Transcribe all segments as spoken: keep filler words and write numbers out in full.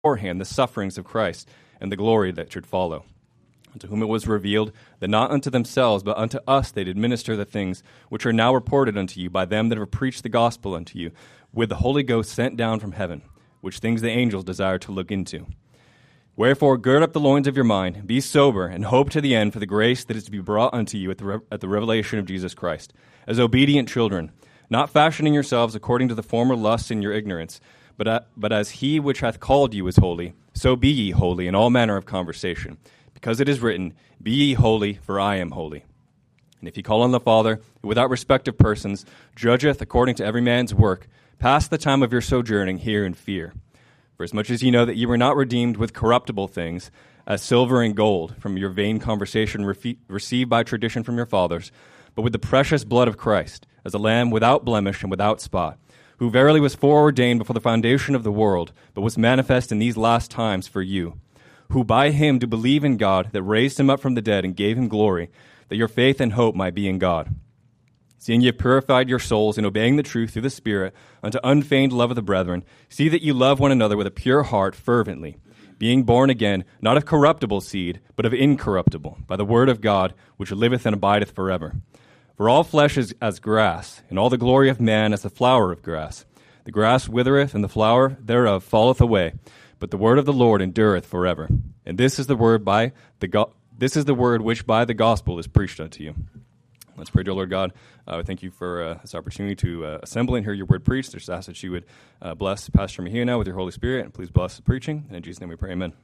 beforehand the sufferings of Christ and the glory that should follow. To whom it was revealed that not unto themselves, but unto us they did minister the things which are now reported unto you by them that have preached the gospel unto you, with the Holy Ghost sent down from heaven, which things the angels desire to look into. Wherefore gird up the loins of your mind, be sober, and hope to the end for the grace that is to be brought unto you at the, re- at the revelation of Jesus Christ, as obedient children, not fashioning yourselves according to the former lusts in your ignorance, but, uh, but as he which hath called you is holy, so be ye holy in all manner of conversation. Because it is written, be ye holy, for I am holy. And if ye call on the Father, who without respect of persons judgeth according to every man's work, pass the time of your sojourning here in fear. For as much as ye know that ye were not redeemed with corruptible things, as silver and gold, from your vain conversation refe- received by tradition from your fathers, but with the precious blood of Christ, as a lamb without blemish and without spot, who verily was foreordained before the foundation of the world, but was manifest in these last times for you, who by him do believe in God, that raised him up from the dead and gave him glory, that your faith and hope might be in God. Seeing ye have purified your souls in obeying the truth through the Spirit unto unfeigned love of the brethren, see that ye love one another with a pure heart fervently, being born again, not of corruptible seed, but of incorruptible, by the word of God, which liveth and abideth forever. For all flesh is as grass, and all the glory of man as the flower of grass. The grass withereth, and the flower thereof falleth away, but the word of the Lord endureth forever. And this is the word by the go- this is the word which by the gospel is preached unto you. Let's pray, dear Lord God. Uh, we thank you for uh, this opportunity to uh, assemble and hear your word preached. Just ask that you would uh, bless Pastor Mejia now with your Holy Spirit, and please bless the preaching. And in Jesus' name we pray, amen.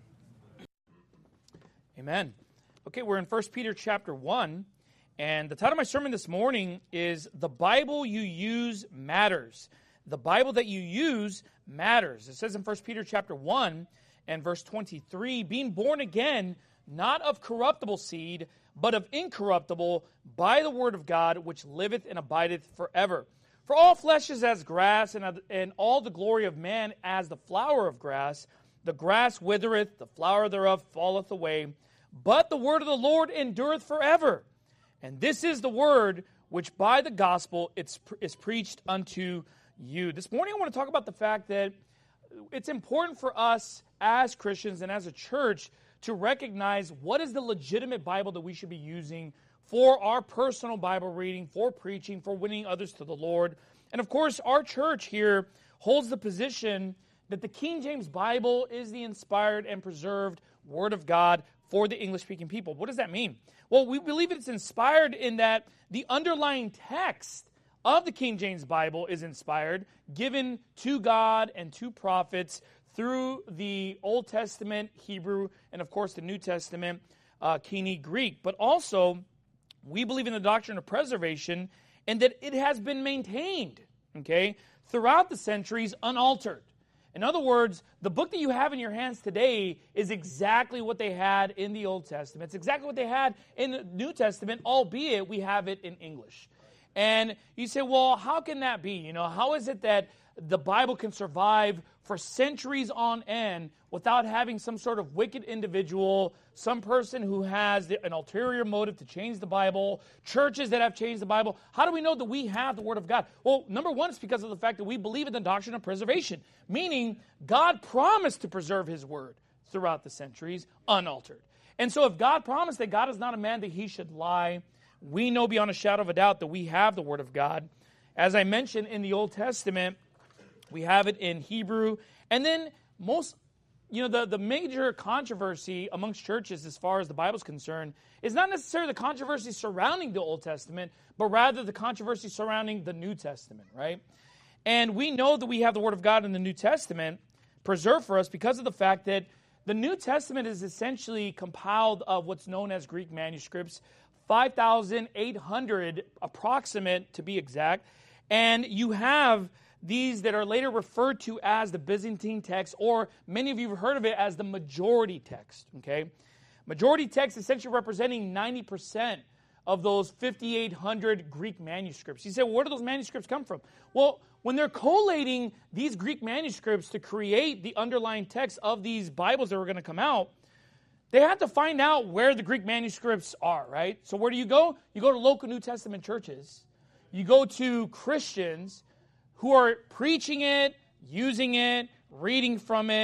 Amen. Okay, we're in First Peter chapter one, and the title of my sermon this morning is The Bible You Use Matters. The Bible that you use matters. It says in First Peter chapter one and verse twenty-three, being born again, not of corruptible seed, but of incorruptible, by the word of God, which liveth and abideth forever. For all flesh is as grass, and, and all the glory of man as the flower of grass. The grass withereth, the flower thereof falleth away, but the word of the Lord endureth forever. And this is the word which by the gospel it's, is preached unto you. This morning I want to talk about the fact that it's important for us as Christians and as a church to recognize what is the legitimate Bible that we should be using for our personal Bible reading, for preaching, for winning others to the Lord. And of course, our church here holds the position that the King James Bible is the inspired and preserved Word of God for the English-speaking people. What does that mean? Well, we believe it's inspired in that the underlying text of the King James Bible is inspired, given to God and to prophets through the Old Testament Hebrew and, of course, the New Testament uh, Koine Greek. But also, we believe in the doctrine of preservation and that it has been maintained, okay, throughout the centuries unaltered. In other words, the book that you have in your hands today is exactly what they had in the Old Testament. It's exactly what they had in the New Testament, albeit we have it in English. And you say, well, how can that be? You know, how is it that the Bible can survive for centuries on end without having some sort of wicked individual, some person who has the, an ulterior motive to change the Bible, churches that have changed the Bible? How do we know that we have the Word of God? Well, number one, it's because of the fact that we believe in the doctrine of preservation, meaning God promised to preserve His Word throughout the centuries unaltered. And so if God promised that God is not a man that He should lie, we know beyond a shadow of a doubt that we have the Word of God. As I mentioned in the Old Testament, we have it in Hebrew. And then most, you know, the, the major controversy amongst churches as far as the Bible is concerned is not necessarily the controversy surrounding the Old Testament, but rather the controversy surrounding the New Testament, right? And we know that we have the Word of God in the New Testament preserved for us because of the fact that the New Testament is essentially compiled of what's known as Greek manuscripts, five thousand eight hundred approximate to be exact, and you have these that are later referred to as the Byzantine text, or many of you have heard of it as the majority text, okay? Majority text essentially representing ninety percent of those five thousand eight hundred Greek manuscripts. You say, well, where do those manuscripts come from? Well, when they're collating these Greek manuscripts to create the underlying text of these Bibles that were going to come out, they had to find out where the Greek manuscripts are, right? So where do you go? You go to local New Testament churches. You go to Christians who are preaching it, using it, reading from it.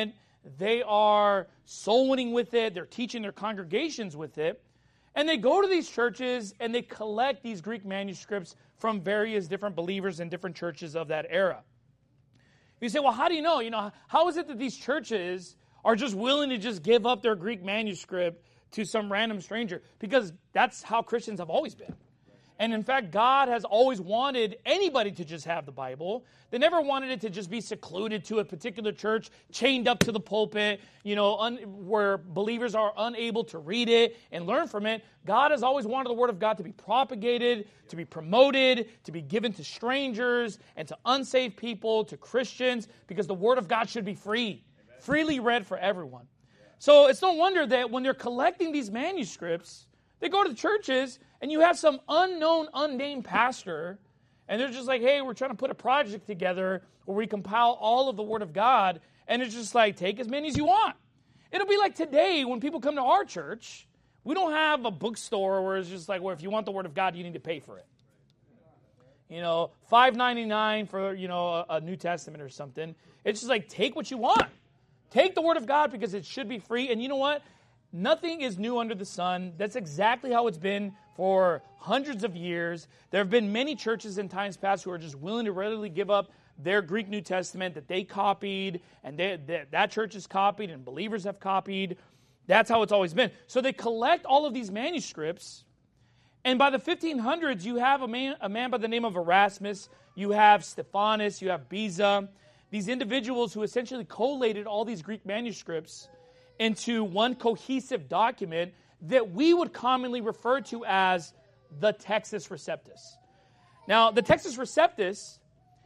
They are soul winning with it. They're teaching their congregations with it. And they go to these churches and they collect these Greek manuscripts from various different believers in different churches of that era. You say, well, how do you know? You know, how is it that these churches are just willing to just give up their Greek manuscript to some random stranger? Because that's how Christians have always been. And in fact, God has always wanted anybody to just have the Bible. They never wanted it to just be secluded to a particular church, chained up to the pulpit, you know, un, where believers are unable to read it and learn from it. God has always wanted the Word of God to be propagated, to be promoted, to be given to strangers and to unsaved people, to Christians, because the Word of God should be free, Amen. Freely read for everyone. Yeah. So it's no wonder that when they're collecting these manuscripts, they go to the churches, and you have some unknown, unnamed pastor, and they're just like, hey, we're trying to put a project together where we compile all of the Word of God, and it's just like, take as many as you want. It'll be like today when people come to our church, we don't have a bookstore where it's just like, well, if you want the Word of God, you need to pay for it. You know, five ninety-nine for, you know, a, a New Testament or something. It's just like, take what you want. Take the Word of God because it should be free, and you know what? Nothing is new under the sun. That's exactly how it's been for hundreds of years. There have been many churches in times past who are just willing to readily give up their Greek New Testament that they copied, and they, that, that church has copied, and believers have copied. That's how it's always been. So they collect all of these manuscripts, and by the fifteen hundreds, you have a man, a man by the name of Erasmus, you have Stephanus, you have Beza, these individuals who essentially collated all these Greek manuscripts into one cohesive document that we would commonly refer to as the Textus Receptus. Now, the Textus Receptus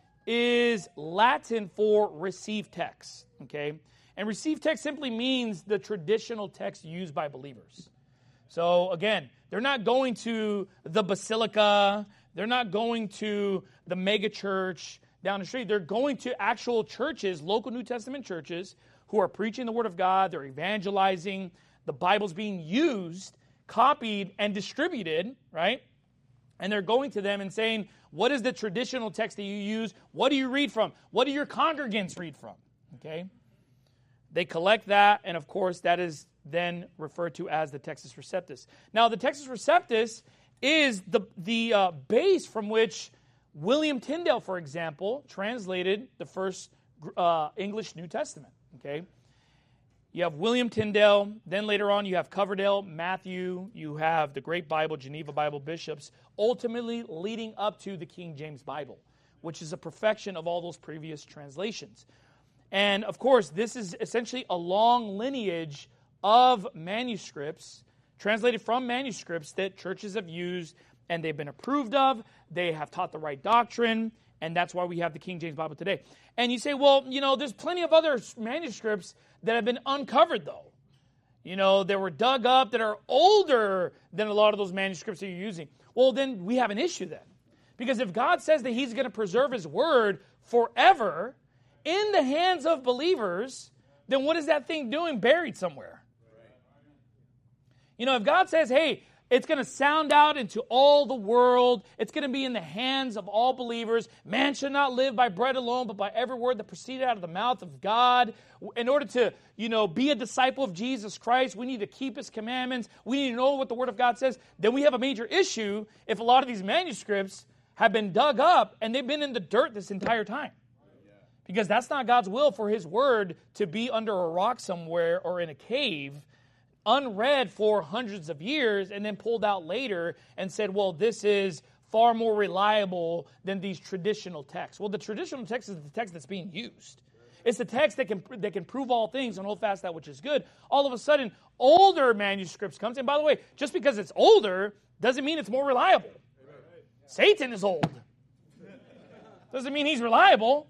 is Latin for received text, okay? And received text simply means the traditional text used by believers. So, again, they're not going to the basilica, they're not going to the mega church down the street. They're going to actual churches, local New Testament churches, who are preaching the Word of God, they're evangelizing, the Bible's being used, copied, and distributed, right? And they're going to them and saying, what is the traditional text that you use? What do you read from? What do your congregants read from? Okay? They collect that, and of course, that is then referred to as the Textus Receptus. Now, the Textus Receptus is the, the uh, base from which William Tyndale, for example, translated the first uh, English New Testament. Okay, you have William Tyndale, then later on you have Coverdale, Matthew, you have the Great Bible, Geneva Bible Bishops, ultimately leading up to the King James Bible, which is a perfection of all those previous translations. And of course, this is essentially a long lineage of manuscripts, translated from manuscripts that churches have used and they've been approved of, they have taught the right doctrine, and that's why we have the King James Bible today. And you say, well, you know, there's plenty of other manuscripts that have been uncovered, though. You know, that were dug up that are older than a lot of those manuscripts that you're using. Well, then we have an issue then. Because if God says that He's going to preserve His Word forever in the hands of believers, then what is that thing doing buried somewhere? You know, if God says, hey, it's going to sound out into all the world. It's going to be in the hands of all believers. Man should not live by bread alone, but by every word that proceeded out of the mouth of God. In order to, you know, be a disciple of Jesus Christ, we need to keep His commandments. We need to know what the Word of God says. Then we have a major issue if a lot of these manuscripts have been dug up and they've been in the dirt this entire time. Because that's not God's will for His Word to be under a rock somewhere or in a cave, unread for hundreds of years, and then pulled out later and said, well, this is far more reliable than these traditional texts. Well, the traditional text is the text that's being used. It's the text that can that can prove all things and hold fast that which is good. All of a sudden, older manuscripts comes. And by the way, just because it's older doesn't mean it's more reliable. Satan is old. Doesn't mean he's reliable.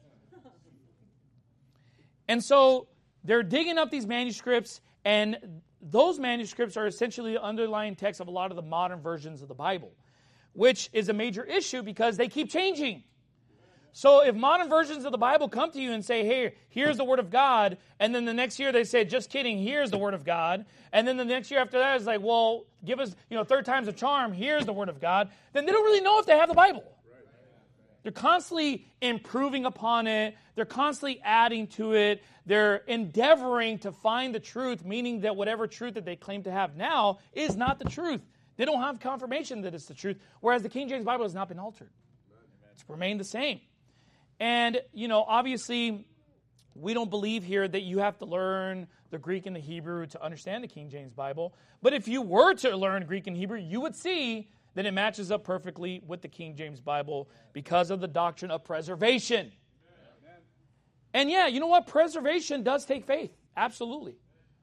And so they're digging up these manuscripts, and those manuscripts are essentially the underlying text of a lot of the modern versions of the Bible, which is a major issue because they keep changing. So if modern versions of the Bible come to you and say, hey, here's the Word of God, and then the next year they say, just kidding, here's the Word of God, and then the next year after that is like, well, give us, you know, third time's a charm, here's the Word of God, then they don't really know if they have the Bible. They're constantly improving upon it. They're constantly adding to it. They're endeavoring to find the truth, meaning that whatever truth that they claim to have now is not the truth. They don't have confirmation that it's the truth, whereas the King James Bible has not been altered. It's remained the same. And, you know, obviously, we don't believe here that you have to learn the Greek and the Hebrew to understand the King James Bible. But if you were to learn Greek and Hebrew, you would see that it matches up perfectly with the King James Bible because of the doctrine of preservation. And yeah, you know what? Preservation does take faith. Absolutely.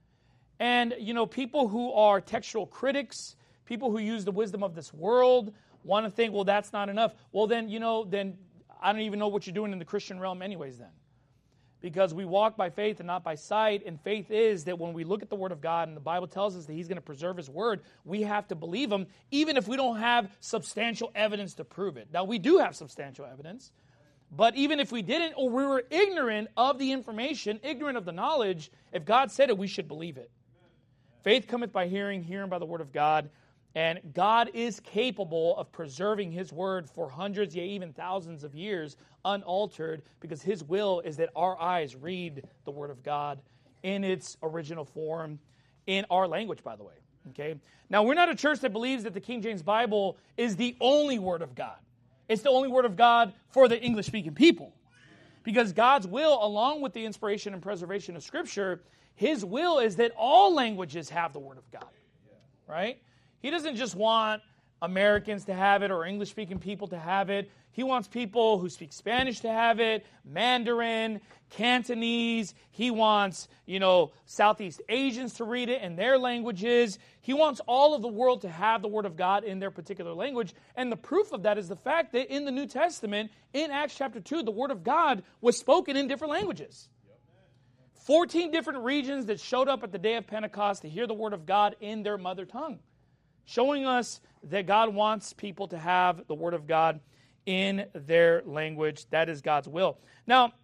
And, you know, people who are textual critics, people who use the wisdom of this world, want to think, well, that's not enough. Well, then, you know, then I don't even know what you're doing in the Christian realm anyways then. Because we walk by faith and not by sight, and faith is that when we look at the Word of God and the Bible tells us that He's going to preserve His Word, we have to believe Him, even if we don't have substantial evidence to prove it. Now, we do have substantial evidence, but even if we didn't, or we were ignorant of the information, ignorant of the knowledge, if God said it, we should believe it. Faith cometh by hearing, hearing by the Word of God, and God is capable of preserving His Word for hundreds, yea, even thousands of years unaltered, because His will is that our eyes read the Word of God in its original form, in our language, by the way. Okay. Now, we're not a church that believes that the King James Bible is the only Word of God. It's the only Word of God for the English-speaking people. Because God's will, along with the inspiration and preservation of Scripture, His will is that all languages have the Word of God. Right? He doesn't just want Americans to have it or English-speaking people to have it. He wants people who speak Spanish to have it, Mandarin, Cantonese. He wants, you know, Southeast Asians to read it in their languages. He wants all of the world to have the Word of God in their particular language. And the proof of that is the fact that in the New Testament, in Acts chapter two, the Word of God was spoken in different languages. fourteen different regions that showed up at the day of Pentecost to hear the Word of God in their mother tongue, showing us that God wants people to have the Word of God in their language. That is God's will. Now,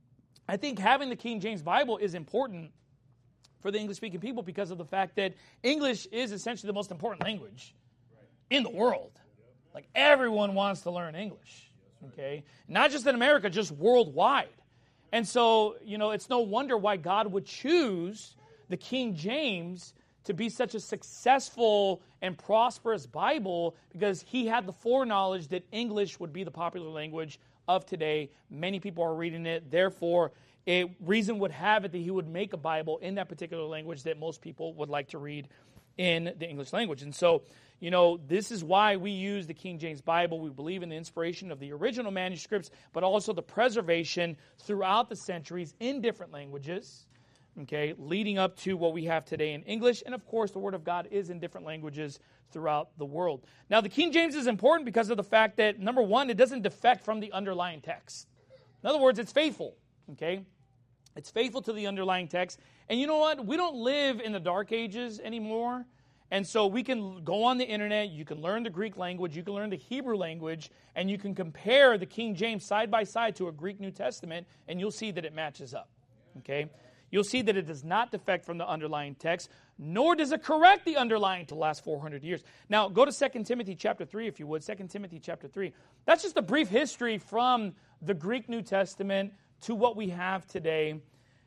I think having the King James Bible is important for the English-speaking people because of the fact that English is essentially the most important language in the world. Like, everyone wants to learn English, okay? Not just in America, just worldwide. And so, you know, it's no wonder why God would choose the King James to be such a successful and prosperous Bible, because He had the foreknowledge that English would be the popular language of today. Many people are reading it. Therefore, a reason would have it that He would make a Bible in that particular language that most people would like to read in the English language. And so, you know, this is why we use the King James Bible. We believe in the inspiration of the original manuscripts, but also the preservation throughout the centuries in different languages, okay, leading up to what we have today in English. And of course, the Word of God is in different languages throughout the world. Now, the King James is important because of the fact that, number one, it doesn't defect from the underlying text. In other words, it's faithful, okay? It's faithful to the underlying text. And you know what? We don't live in the Dark Ages anymore. And so we can go on the internet, you can learn the Greek language, you can learn the Hebrew language, and you can compare the King James side by side to a Greek New Testament, and you'll see that it matches up, okay? You'll see that it does not defect from the underlying text, nor does it correct the underlying to the last four hundred years. Now, go to Second Timothy chapter three, if you would. Second Timothy chapter three. That's just a brief history from the Greek New Testament to what we have today.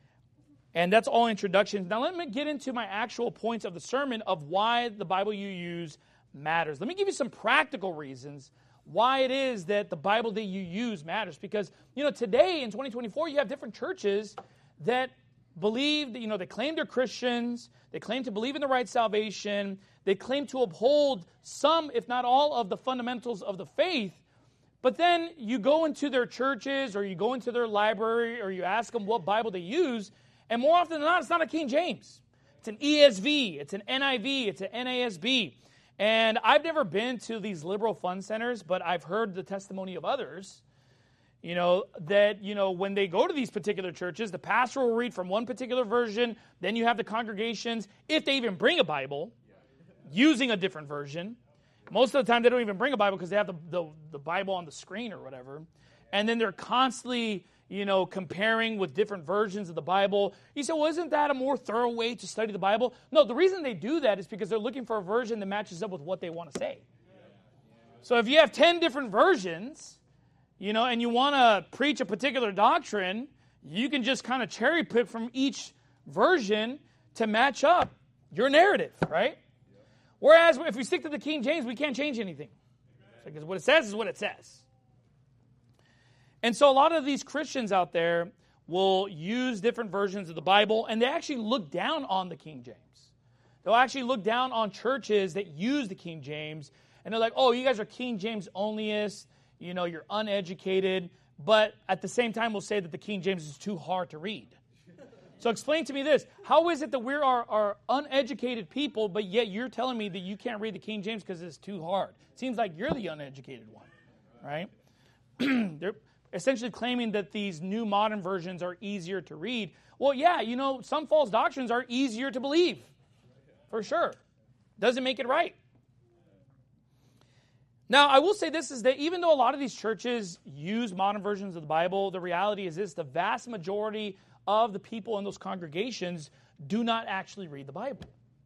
And that's all introductions. Now, let me get into my actual points of the sermon of why the Bible you use matters. Let me give you some practical reasons why it is that the Bible that you use matters. Because, you know, today in twenty twenty-four, you have different churches that believe that, you know, they claim they're Christians, they claim to believe in the right salvation, they claim to uphold some, if not all, of the fundamentals of the faith, but then you go into their churches or you go into their library or you ask them what Bible they use, and more often than not, it's not a King James. It's an E S V, it's an N I V, it's an N A S B. And I've never been to these liberal fun centers, but I've heard the testimony of others, you know, that, you know, when they go to these particular churches, the pastor will read from one particular version, then you have the congregations, if they even bring a Bible, using a different version. Most of the time, they don't even bring a Bible because they have the, the, the Bible on the screen or whatever. And then they're constantly, you know, comparing with different versions of the Bible. You say, well, isn't that a more thorough way to study the Bible? No, the reason they do that is because they're looking for a version that matches up with what they want to say. So if you have ten different versions, you know, and you want to preach a particular doctrine, you can just kind of cherry pick from each version to match up your narrative, right? Whereas if we stick to the King James, we can't change anything. Because what it says is what it says. And so a lot of these Christians out there will use different versions of the Bible, and they actually look down on the King James. They'll actually look down on churches that use the King James, and they're like, oh, you guys are King James onlyists, you know, you're uneducated, but at the same time will say that the King James is too hard to read. So explain to me this. How is it that we are, are uneducated people, but yet you're telling me that you can't read the King James because it's too hard? It seems like you're the uneducated one, right? They're essentially claiming that these new modern versions are easier to read. Well, yeah, you know, some false doctrines are easier to believe, for sure. Doesn't make it right. Now, I will say this, is that even though a lot of these churches use modern versions of the Bible, the reality is this: the vast majority of the people in those congregations do not actually read the Bible.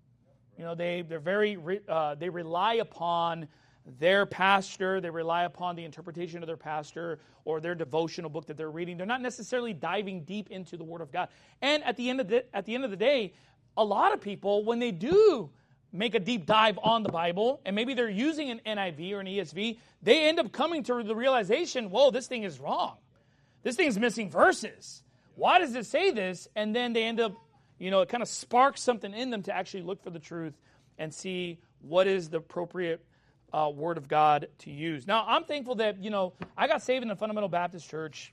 You know, they, they're very, uh, they rely upon their pastor, they rely upon the interpretation of their pastor or their devotional book that they're reading. They're not necessarily diving deep into the Word of God. And at the end of the, at the end of the day, a lot of people, when they do make a deep dive on the Bible, and maybe they're using an N I V or an E S V, they end up coming to the realization, whoa, this thing is wrong. This thing's missing verses. Why does it say this? And then they end up, you know, it kind of sparks something in them to actually look for the truth and see what is the appropriate uh, Word of God to use. Now, I'm thankful that, you know, I got saved in a Fundamental Baptist church,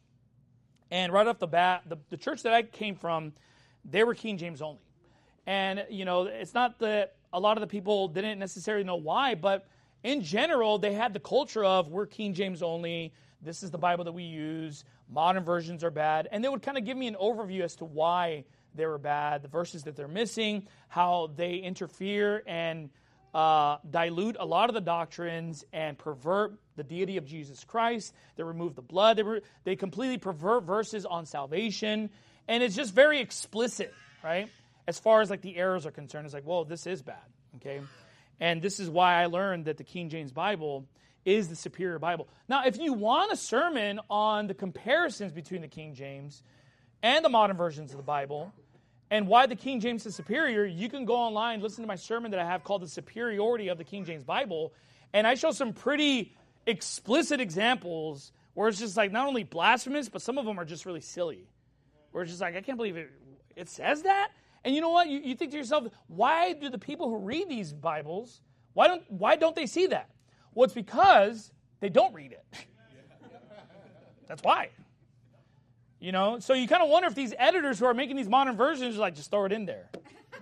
and right off the bat, the, the church that I came from, they were King James only. And, you know, it's not that a lot of the people didn't necessarily know why, but in general, they had the culture of, we're King James only, this is the Bible that we use, modern versions are bad, and they would kind of give me an overview as to why they were bad, the verses that they're missing, how they interfere and uh, dilute a lot of the doctrines and pervert the deity of Jesus Christ. They remove the blood. They, re- they completely pervert verses on salvation, and it's just very explicit, right? As far as like the errors are concerned, it's like, well, this is bad, okay? And this is why I learned that the King James Bible is the superior Bible. Now, if you want a sermon on the comparisons between the King James and the modern versions of the Bible and why the King James is superior, you can go online, listen to my sermon that I have called The Superiority of the King James Bible, and I show some pretty explicit examples where it's just like not only blasphemous, but some of them are just really silly. Where it's just like, I can't believe it, it says that? And you know what? You, you think to yourself, why do the people who read these Bibles, why don't why don't they see that? Well, it's because they don't read it. That's why. You know, so you kind of wonder if these editors who are making these modern versions are like, just throw it in there.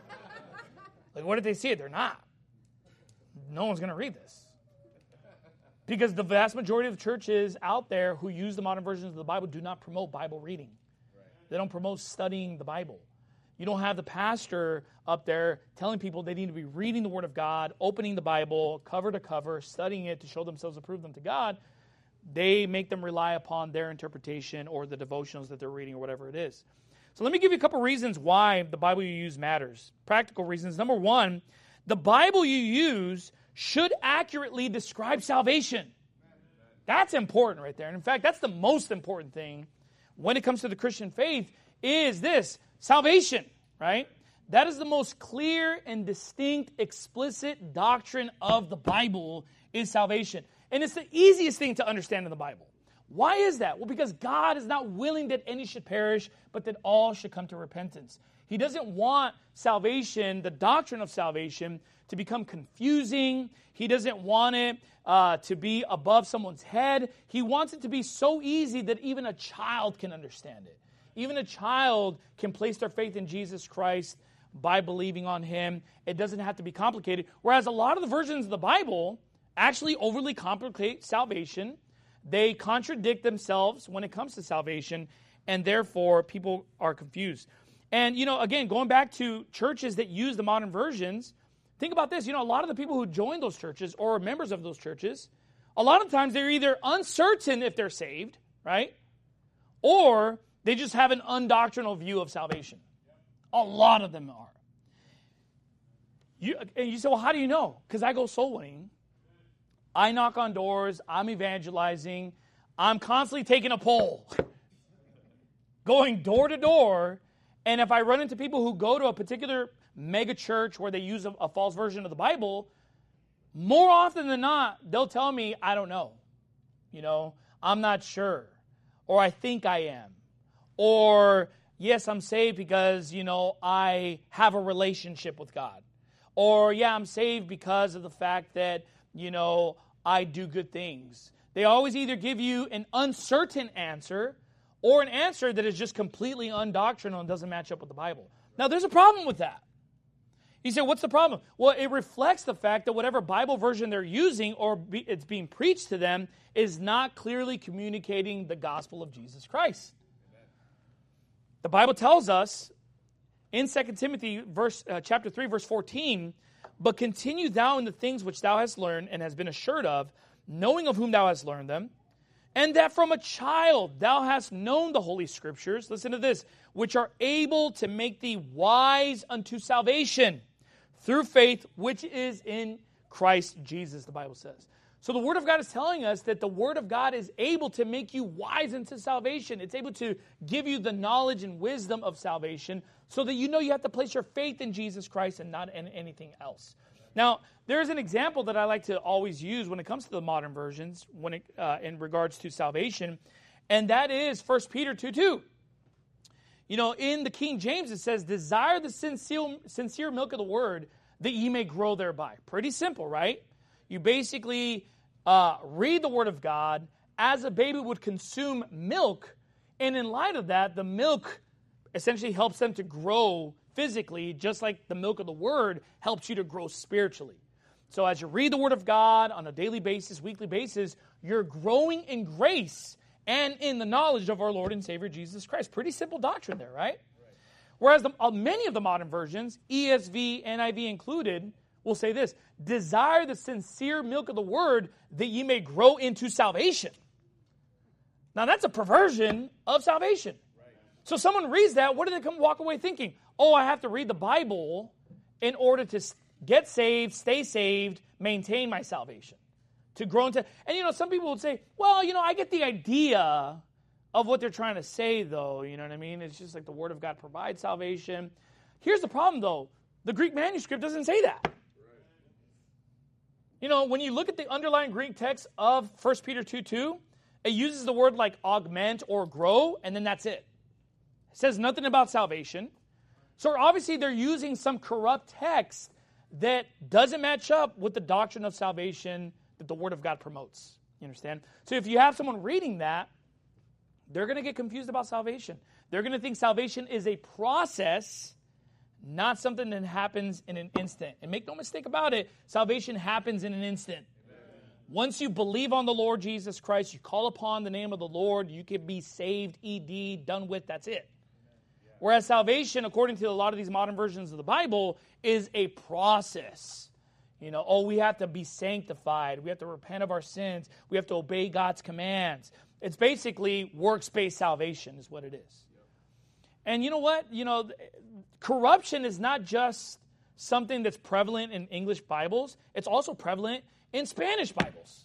Like, what did they see it? They're not. No one's going to read this. Because the vast majority of the churches out there who use the modern versions of the Bible do not promote Bible reading. They don't promote studying the Bible. You don't have the pastor up there telling people they need to be reading the Word of God, opening the Bible cover to cover, studying it to show themselves approved unto God. They make them rely upon their interpretation or the devotionals that they're reading or whatever it is. So let me give you a couple reasons why the Bible you use matters. Practical reasons. Number one, the Bible you use should accurately describe salvation. That's important right there. And in fact, that's the most important thing when it comes to the Christian faith is this. Salvation, right? That is the most clear and distinct, explicit doctrine of the Bible is salvation. And it's the easiest thing to understand in the Bible. Why is that? Well, because God is not willing that any should perish, but that all should come to repentance. He doesn't want salvation, the doctrine of salvation, to become confusing. He doesn't want it uh, to be above someone's head. He wants it to be so easy that even a child can understand it. Even a child can place their faith in Jesus Christ by believing on Him. It doesn't have to be complicated. Whereas a lot of the versions of the Bible actually overly complicate salvation. They contradict themselves when it comes to salvation, and therefore people are confused. And, you know, again, going back to churches that use the modern versions, think about this. You know, a lot of the people who join those churches or are members of those churches, a lot of times they're either uncertain if they're saved, right? Or they just have an undoctrinal view of salvation. A lot of them are. You, and you say, well, how do you know? Because I go soul winning. I knock on doors. I'm evangelizing. I'm constantly taking a poll, going door to door, and if I run into people who go to a particular mega church where they use a, a false version of the Bible, more often than not, they'll tell me, I don't know. You know, I'm not sure. Or I think I am. Or, yes, I'm saved because, you know, I have a relationship with God. Or, yeah, I'm saved because of the fact that, you know, I do good things. They always either give you an uncertain answer or an answer that is just completely undoctrinal and doesn't match up with the Bible. Now, there's a problem with that. You say, what's the problem? Well, it reflects the fact that whatever Bible version they're using or be, it's being preached to them is not clearly communicating the gospel of Jesus Christ. Amen. The Bible tells us in Second Timothy verse, uh, chapter three, verse fourteen, but continue thou in the things which thou hast learned and hast been assured of, knowing of whom thou hast learned them, and that from a child thou hast known the Holy Scriptures, listen to this, which are able to make thee wise unto salvation through faith which is in Christ Jesus, the Bible says. So the Word of God is telling us that the Word of God is able to make you wise into salvation. It's able to give you the knowledge and wisdom of salvation so that you know you have to place your faith in Jesus Christ and not in anything else. Now, there's an example that I like to always use when it comes to the modern versions when it, uh, in regards to salvation, and that is First Peter two two. You know, in the King James it says, desire the sincere, sincere milk of the word that ye may grow thereby. Pretty simple, right? You basically uh, read the Word of God as a baby would consume milk, and in light of that, the milk essentially helps them to grow physically, just like the milk of the Word helps you to grow spiritually. So as you read the Word of God on a daily basis, weekly basis, you're growing in grace and in the knowledge of our Lord and Savior Jesus Christ. Pretty simple doctrine there, right? Right. Whereas the, uh, many of the modern versions, E S V, N I V included, will say this, desire the sincere milk of the Word that ye may grow into salvation. Now that's a perversion of salvation. Right. So someone reads that, what do they come walk away thinking? Oh, I have to read the Bible in order to get saved, stay saved, maintain my salvation. To grow into, and you know, some people would say, well, you know, I get the idea of what they're trying to say, though. You know what I mean? It's just like the Word of God provides salvation. Here's the problem, though. The Greek manuscript doesn't say that. You know, when you look at the underlying Greek text of First Peter two two, it uses the word like augment or grow, and then that's it. It says nothing about salvation. So obviously they're using some corrupt text that doesn't match up with the doctrine of salvation that the Word of God promotes. You understand? So if you have someone reading that, they're going to get confused about salvation. They're going to think salvation is a process, not something that happens in an instant. And make no mistake about it, salvation happens in an instant. Amen. Once you believe on the Lord Jesus Christ, you call upon the name of the Lord, you can be saved, E D, done with, that's it. Yeah. Whereas salvation, according to a lot of these modern versions of the Bible, is a process. You know, oh, we have to be sanctified. We have to repent of our sins. We have to obey God's commands. It's basically works-based salvation is what it is. And you know what? You know, corruption is not just something that's prevalent in English Bibles. It's also prevalent in Spanish Bibles.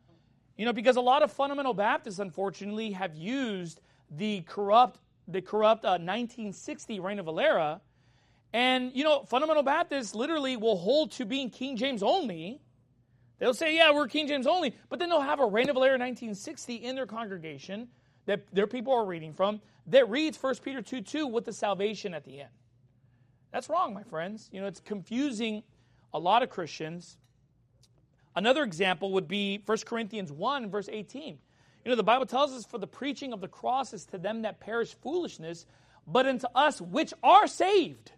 You know, because a lot of fundamental Baptists, unfortunately, have used the corrupt, the corrupt uh, nineteen sixty Reina Valera. And, you know, fundamental Baptists literally will hold to being King James only. They'll say, yeah, we're King James only. But then they'll have a Reina Valera nineteen sixty in their congregation that their people are reading from that reads First Peter two two with the salvation at the end. That's wrong, my friends. You know, it's confusing a lot of Christians. Another example would be First Corinthians one, verse eighteen. You know, the Bible tells us, for the preaching of the cross is to them that perish foolishness, but unto us which are saved,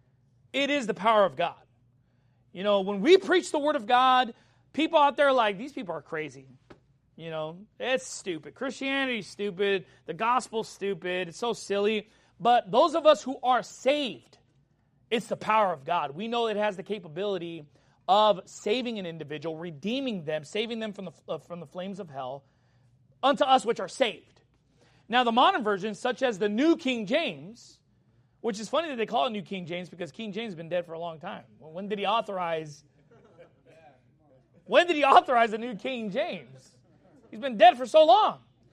it is the power of God. You know, when we preach the Word of God, people out there are like, these people are crazy. You know, it's stupid. Christianity's stupid. The gospel's stupid. It's so silly. But those of us who are saved, it's the power of God. We know it has the capability of saving an individual, redeeming them, saving them from the, uh, from the flames of hell, unto us which are saved. Now, the modern versions, such as the New King James, which is funny that they call it New King James because King James has been dead for a long time. When did he authorize? When did he authorize the New King James? He's been dead for so long.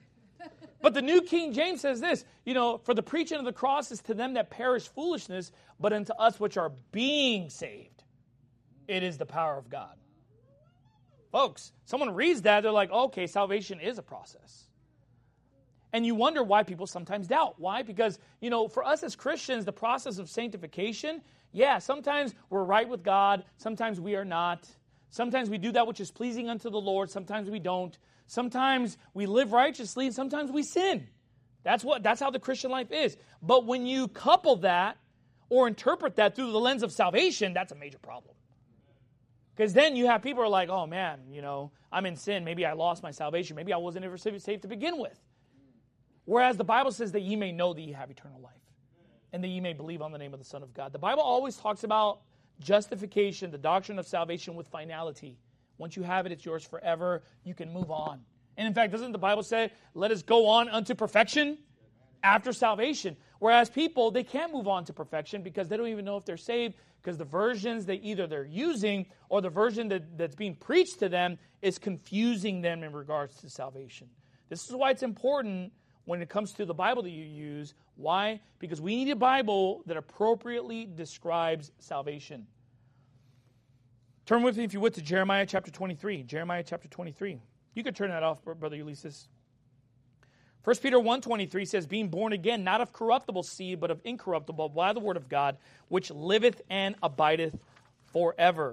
But the New King James says this, you know, for the preaching of the cross is to them that perish foolishness, but unto us which are being saved, it is the power of God. Folks, someone reads that, they're like, okay, salvation is a process. And you wonder why people sometimes doubt. Why? Because, you know, for us as Christians, the process of sanctification, yeah, sometimes we're right with God, sometimes we are not. Sometimes we do that which is pleasing unto the Lord, sometimes we don't. Sometimes we live righteously, and sometimes we sin. That's what. That's how the Christian life is. But when you couple that or interpret that through the lens of salvation, that's a major problem. Because then you have people who are like, oh man, you know, I'm in sin. Maybe I lost my salvation. Maybe I wasn't ever saved to begin with. Whereas the Bible says that ye may know that ye have eternal life, and that ye may believe on the name of the Son of God. The Bible always talks about justification, the doctrine of salvation, with finality. Once you have it, it's yours forever. You can move on. And in fact, doesn't the Bible say, let us go on unto perfection after salvation? Whereas people, they can't move on to perfection because they don't even know if they're saved, because the versions that either they're using or the version that, that's being preached to them is confusing them in regards to salvation. This is why it's important when it comes to the Bible that you use. Why? Because we need a Bible that appropriately describes salvation. Turn with me, if you would, to Jeremiah chapter twenty-three. Jeremiah chapter twenty-three. You could turn that off, Brother Ulysses. First Peter one twenty-three says, being born again, not of corruptible seed, but of incorruptible, by the word of God, which liveth and abideth forever.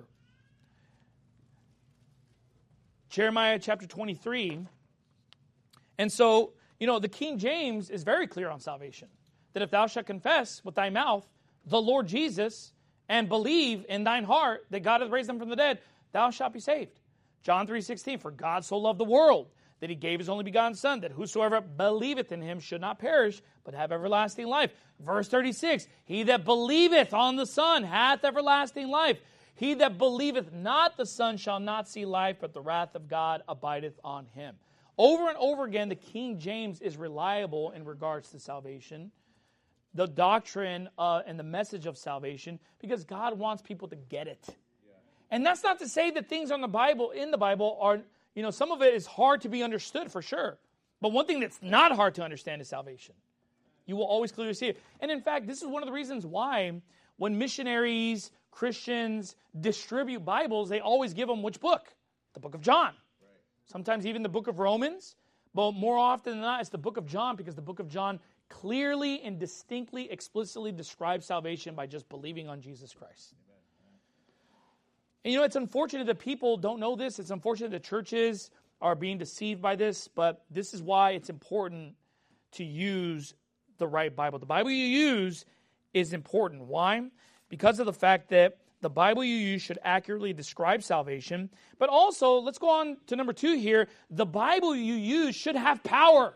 Jeremiah chapter twenty-three. And so, you know, the King James is very clear on salvation. That if thou shalt confess with thy mouth the Lord Jesus, and believe in thine heart that God hath raised him from the dead, thou shalt be saved. John three sixteen, for God so loved the world, that he gave his only begotten Son, that whosoever believeth in him should not perish, but have everlasting life. Verse thirty-six, he that believeth on the Son hath everlasting life. He that believeth not the Son shall not see life, but the wrath of God abideth on him. Over and over again, the King James is reliable in regards to salvation, the doctrine uh, and the message of salvation, because God wants people to get it. Yeah. And that's not to say that things on the Bible, in the Bible, are, you know, some of it is hard to be understood for sure. But one thing that's not hard to understand is salvation. You will always clearly see it. And in fact, this is one of the reasons why when missionaries, Christians distribute Bibles, they always give them which book? The book of John. Right. Sometimes even the book of Romans. But more often than not, it's the book of John, because the book of John clearly and distinctly, explicitly describes salvation by just believing on Jesus Christ. And you know, it's unfortunate that people don't know this. It's unfortunate that churches are being deceived by this, but this is why it's important to use the right Bible. The Bible you use is important. Why? Because of the fact that the Bible you use should accurately describe salvation, but also, let's go on to number two here, the Bible you use should have power.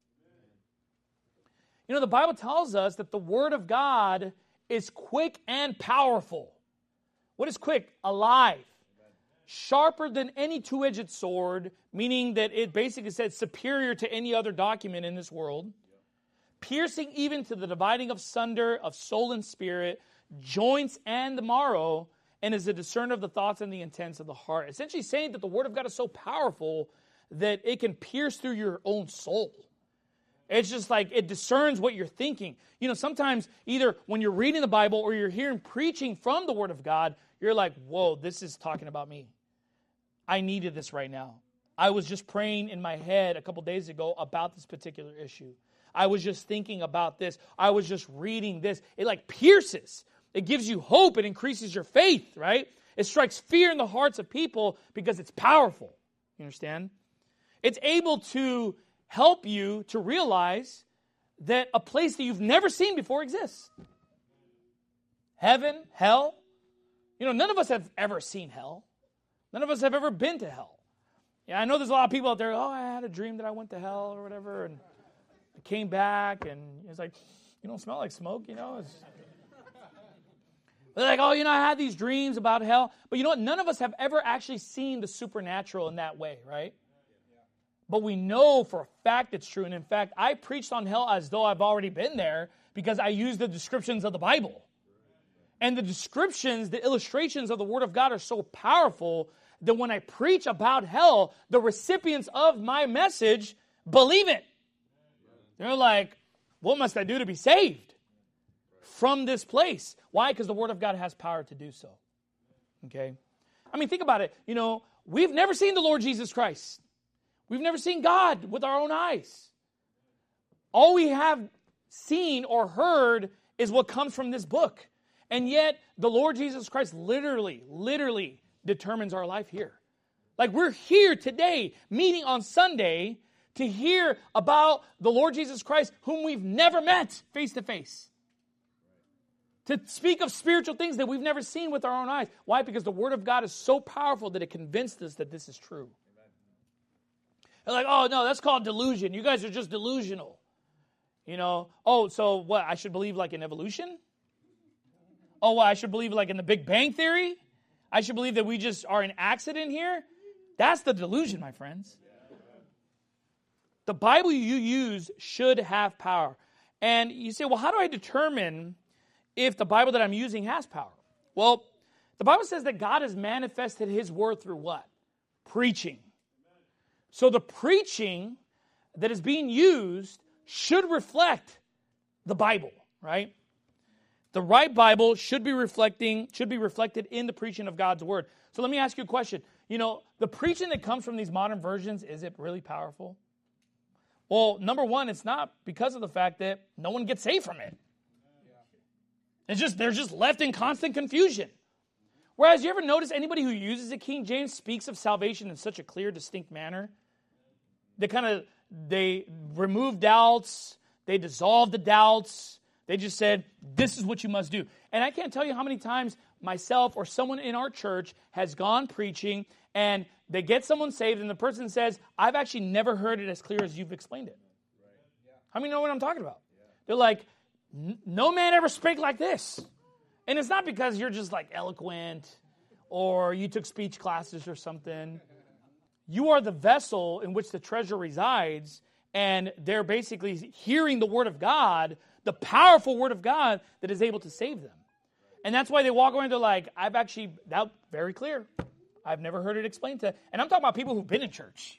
You know, the Bible tells us that the Word of God is quick and powerful. What is quick? Alive. Sharper than any two-edged sword, meaning that it basically says superior to any other document in this world. Piercing even to the dividing of sunder of soul and spirit, joints and the marrow, and is a discerner of the thoughts and the intents of the heart. Essentially saying that the Word of God is so powerful that it can pierce through your own soul. It's just like it discerns what you're thinking. You know, sometimes either when you're reading the Bible or you're hearing preaching from the Word of God, you're like, whoa, this is talking about me. I needed this right now. I was just praying in my head a couple days ago about this particular issue. I was just thinking about this. I was just reading this. It like pierces. It gives you hope. It increases your faith, right? It strikes fear in the hearts of people because it's powerful. You understand? It's able to help you to realize that a place that you've never seen before exists. Heaven, hell. You know, none of us have ever seen hell. None of us have ever been to hell. Yeah, I know there's a lot of people out there, oh, I had a dream that I went to hell or whatever, and I came back, and it's like, you don't smell like smoke, you know? It's... They're like, oh, you know, I had these dreams about hell. But you know what? None of us have ever actually seen the supernatural in that way, right? But we know for a fact it's true. And in fact, I preached on hell as though I've already been there because I used the descriptions of the Bible. And the descriptions, the illustrations of the Word of God are so powerful that when I preach about hell, the recipients of my message believe it. They're like, what must I do to be saved from this place? Why? Because the Word of God has power to do so. Okay? I mean, think about it. You know, we've never seen the Lord Jesus Christ. We've never seen God with our own eyes. All we have seen or heard is what comes from this book. And yet, the Lord Jesus Christ literally, literally determines our life here. Like, we're here today, meeting on Sunday, to hear about the Lord Jesus Christ, whom we've never met face to face. To speak of spiritual things that we've never seen with our own eyes. Why? Because the Word of God is so powerful that it convinced us that this is true. They're like, oh, no, that's called delusion. You guys are just delusional. You know, oh, so what, I should believe like in evolution? Oh, well, I should believe like in the Big Bang Theory? I should believe that we just are an accident here? That's the delusion, my friends. The Bible you use should have power. And you say, well, how do I determine if the Bible that I'm using has power? Well, the Bible says that God has manifested His word through what? Preaching. So the preaching that is being used should reflect the Bible, right? The right Bible should be reflecting, should be reflected in the preaching of God's word. So let me ask you a question. You know, the preaching that comes from these modern versions, is it really powerful? Well, number one, it's not, because of the fact that no one gets saved from it. It's just, they're just left in constant confusion. Whereas, you ever notice anybody who uses the King James speaks of salvation in such a clear, distinct manner? They kind of, they remove doubts, they dissolve the doubts, they just said, this is what you must do. And I can't tell you how many times myself or someone in our church has gone preaching and they get someone saved and the person says, I've actually never heard it as clear as you've explained it. How many know what I'm talking about? They're like, no man ever spake like this. And it's not because you're just like eloquent or you took speech classes or something. You are the vessel in which the treasure resides, and they're basically hearing the word of God, the powerful word of God that is able to save them. And that's why they walk away and they're like, I've actually, that very clear. I've never heard it explained to, and I'm talking about people who've been in church.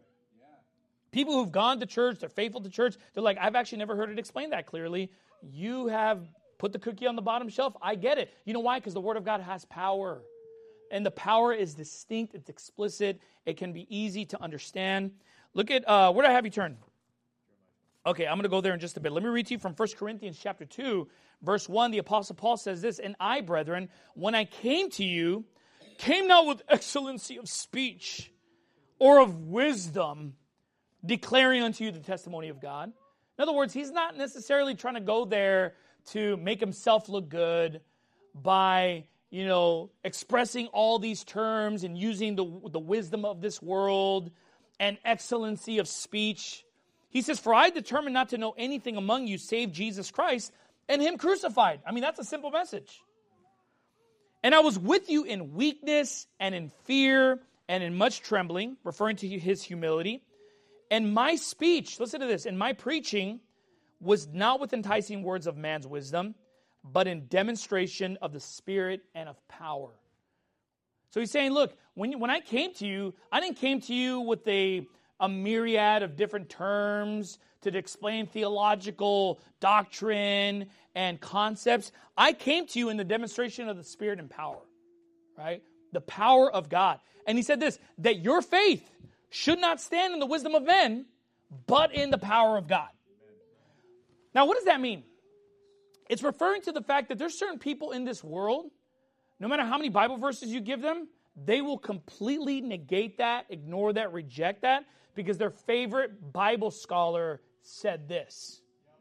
People who've gone to church, they're faithful to church, they're like, I've actually never heard it explained that clearly. You have put the cookie on the bottom shelf. I get it. You know why? Because the word of God has power. And the power is distinct, it's explicit, it can be easy to understand. Look at, uh, where do I have you turn? Okay, I'm going to go there in just a bit. Let me read to you from First Corinthians chapter two, verse one. The Apostle Paul says this, and I, brethren, when I came to you, came not with excellency of speech or of wisdom, declaring unto you the testimony of God. In other words, he's not necessarily trying to go there to make himself look good by, you know, expressing all these terms and using the, the wisdom of this world and excellency of speech. He says, for I determined not to know anything among you save Jesus Christ and him crucified. I mean, that's a simple message. And I was with you in weakness and in fear and in much trembling, referring to his humility. And my speech, listen to this, and my preaching was not with enticing words of man's wisdom, but in demonstration of the Spirit and of power. So he's saying, look, when you, when I came to you, I didn't came to you with a, a myriad of different terms to explain theological doctrine and concepts. I came to you in the demonstration of the Spirit and power, right? The power of God. And he said this, that your faith should not stand in the wisdom of men, but in the power of God. Now, what does that mean? It's referring to the fact that there's certain people in this world, no matter how many Bible verses you give them, they will completely negate that, ignore that, reject that, because their favorite Bible scholar said this.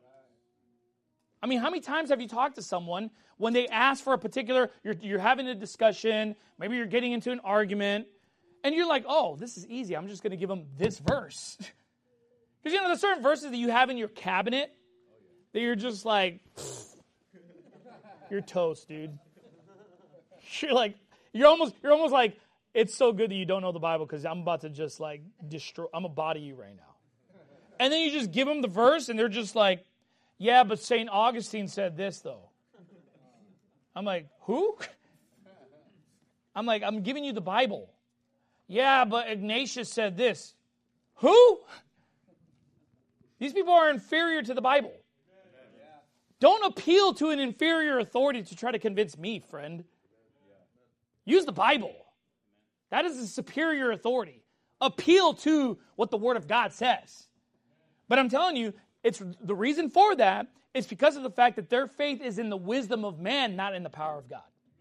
I mean, how many times have you talked to someone when they ask for a particular, you're, you're having a discussion, maybe you're getting into an argument, and you're like, oh, this is easy. I'm just going to give them this verse. Because, you know, there's certain verses that you have in your cabinet that you're just like, you're toast, dude. You're like, you're almost, you're almost like, it's so good that you don't know the Bible because I'm about to just like destroy, I'm going to body you right now. And then you just give them the verse and they're just like, yeah, but Saint Augustine said this though. I'm like, who? I'm like, I'm giving you the Bible. Yeah, but Ignatius said this. Who? These people are inferior to the Bible. Don't appeal to an inferior authority to try to convince me, friend. Use the Bible. That is a superior authority. Appeal to what the Word of God says. But I'm telling you, it's the reason for that is because of the fact that their faith is in the wisdom of man, not in the power of God.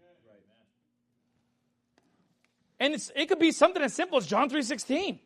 And it's, it could be something as simple as John three sixteen.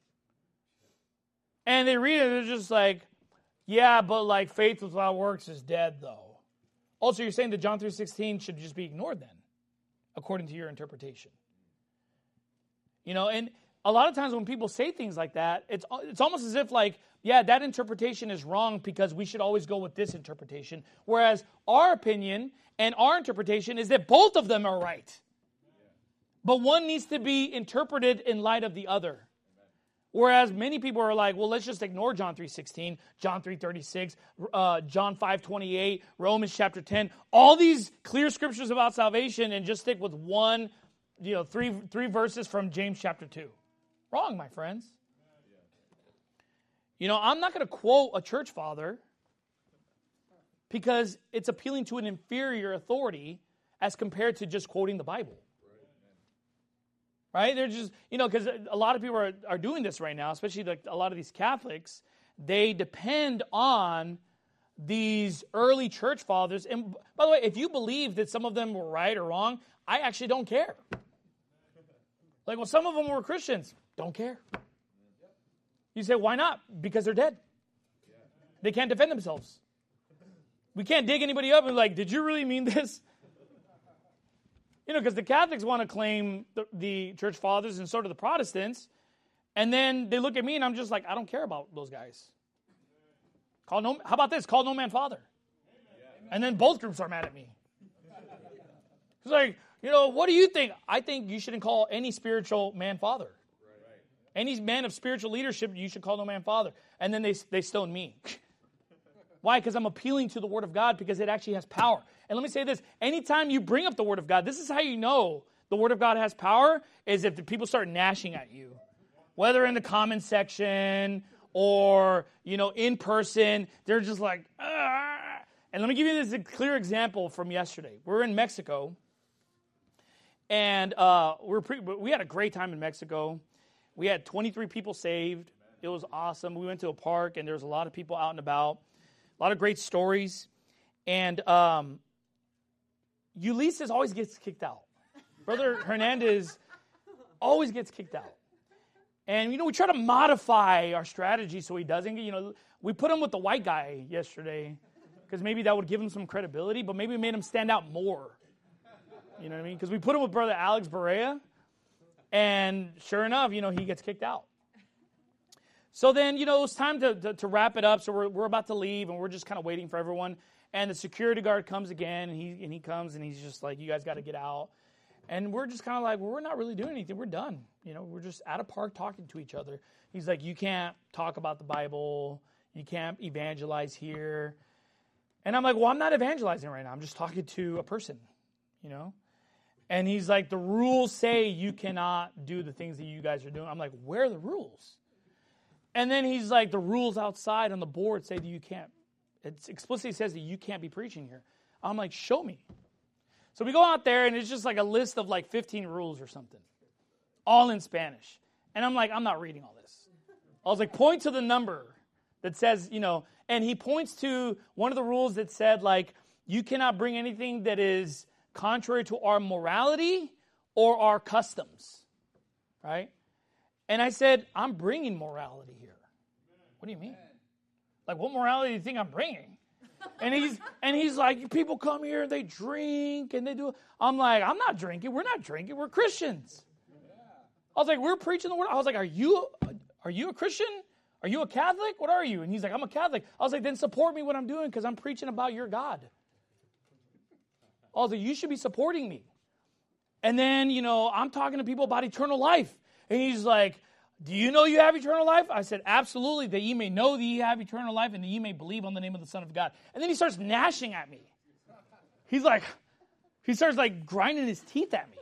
And they read it, and they're just like, yeah, but like faith without works is dead, though. Also, you're saying that John three sixteen should just be ignored then, according to your interpretation. You know, and a lot of times when people say things like that, it's it's almost as if like, yeah, that interpretation is wrong because we should always go with this interpretation. Whereas our opinion and our interpretation is that both of them are right. But one needs to be interpreted in light of the other. Whereas many people are like, well, let's just ignore John three sixteen, John three thirty-six, uh, John five twenty-eight, Romans chapter ten, all these clear scriptures about salvation and just stick with one, you know, three three verses from James chapter two. Wrong, my friends. You know, I'm not going to quote a church father because it's appealing to an inferior authority as compared to just quoting the Bible. Right? They're just, you know, because a lot of people are, are doing this right now, especially like a lot of these Catholics. They depend on these early church fathers. And by the way, if you believe that some of them were right or wrong, I actually don't care. Like, well, some of them were Christians. Don't care. You say, why not? Because they're dead. They can't defend themselves. We can't dig anybody up and be like, did you really mean this? You know, because the Catholics want to claim the, the church fathers and so do the Protestants. And then they look at me and I'm just like, I don't care about those guys. Call no. How about this? Call no man father. And then both groups are mad at me. It's like, you know, what do you think? I think you shouldn't call any spiritual man father. Any man of spiritual leadership, you should call no man father. And then they, they stone me. Why? Because I'm appealing to the Word of God because it actually has power. And let me say this. Anytime you bring up the Word of God, this is how you know the Word of God has power, is if the people start gnashing at you. Whether in the comment section or, you know, in person, they're just like, ah. And let me give you this a clear example from yesterday. We're in Mexico, and uh, we're pre- we had a great time in Mexico. We had twenty-three people saved. It was awesome. We went to a park, and there was a lot of people out and about. A lot of great stories. And um, Ulysses always gets kicked out. Brother Hernandez always gets kicked out. And, you know, we try to modify our strategy so he doesn't get, you know, we put him with the white guy yesterday because maybe that would give him some credibility, but maybe we made him stand out more. You know what I mean? Because we put him with Brother Alex Barea, and sure enough, you know, he gets kicked out. So then, you know, it was time to, to, to wrap it up. So we're we're about to leave, and we're just kind of waiting for everyone. And the security guard comes again, and he and he comes, and he's just like, you guys got to get out. And we're just kind of like, well, we're not really doing anything. We're done. You know, we're just at a park talking to each other. He's like, you can't talk about the Bible. You can't evangelize here. And I'm like, well, I'm not evangelizing right now. I'm just talking to a person, you know. And he's like, the rules say you cannot do the things that you guys are doing. I'm like, where are the rules? And then he's like, the rules outside on the board say that you can't. It explicitly says that you can't be preaching here. I'm like, show me. So we go out there, and it's just like a list of like fifteen rules or something, all in Spanish. And I'm like, I'm not reading all this. I was like, point to the number that says, you know, and he points to one of the rules that said, like, you cannot bring anything that is contrary to our morality or our customs, right? And I said, I'm bringing morality here. What do you mean? Like, what morality do you think I'm bringing? And he's and he's like, people come here and they drink and they do. I'm like, I'm not drinking. We're not drinking. We're Christians. I was like, we're preaching the word. I was like, are you are you a Christian? Are you a Catholic? What are you? And he's like, I'm a Catholic. I was like, then support me what I'm doing because I'm preaching about your God. I was like, you should be supporting me. And then, you know, I'm talking to people about eternal life. And he's like, do you know you have eternal life? I said, absolutely, that ye may know that ye have eternal life and that ye may believe on the name of the Son of God. And then he starts gnashing at me. He's like, he starts like grinding his teeth at me.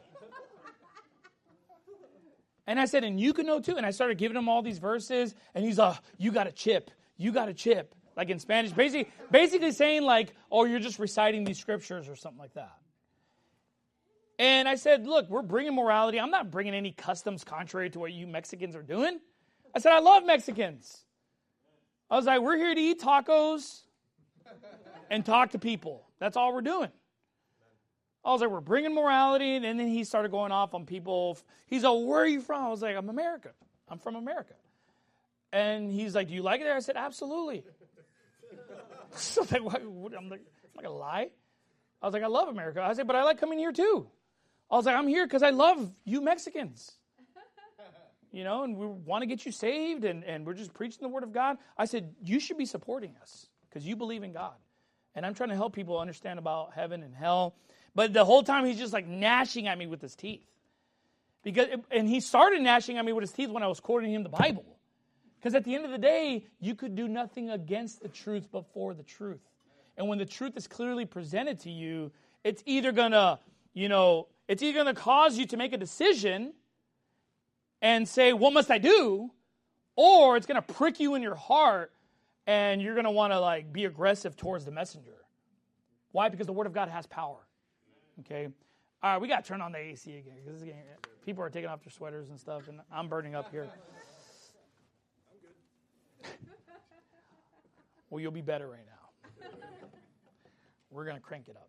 And I said, and you can know too. And I started giving him all these verses. And he's like, you got a chip. you got a chip. Like in Spanish, basically, basically saying like, oh, you're just reciting these scriptures or something like that. And I said, look, we're bringing morality. I'm not bringing any customs contrary to what you Mexicans are doing. I said, I love Mexicans. I was like, we're here to eat tacos and talk to people. That's all we're doing. I was like, we're bringing morality. And then he started going off on people. He's like, where are you from? I was like, I'm America. I'm from America. And he's like, do you like it there? I said, absolutely. So like, what, what, I'm like, I'm not going to lie. I was like, I love America. I said, but I like coming here too. I was like, I'm here because I love you Mexicans. You know, and we want to get you saved, and, and we're just preaching the word of God. I said, you should be supporting us because you believe in God. And I'm trying to help people understand about heaven and hell. But the whole time he's just like gnashing at me with his teeth. Because, and he started gnashing at me with his teeth when I was quoting him the Bible. Because at the end of the day, you could do nothing against the truth but for the truth. And when the truth is clearly presented to you, it's either going to, you know, it's either going to cause you to make a decision and say, what must I do? Or it's going to prick you in your heart and you're going to want to like be aggressive towards the messenger. Why? Because the word of God has power. Okay? All right, we got to turn on the A C again. Because people are taking off their sweaters and stuff, and I'm burning up here. Well, you'll be better right now. We're going to crank it up.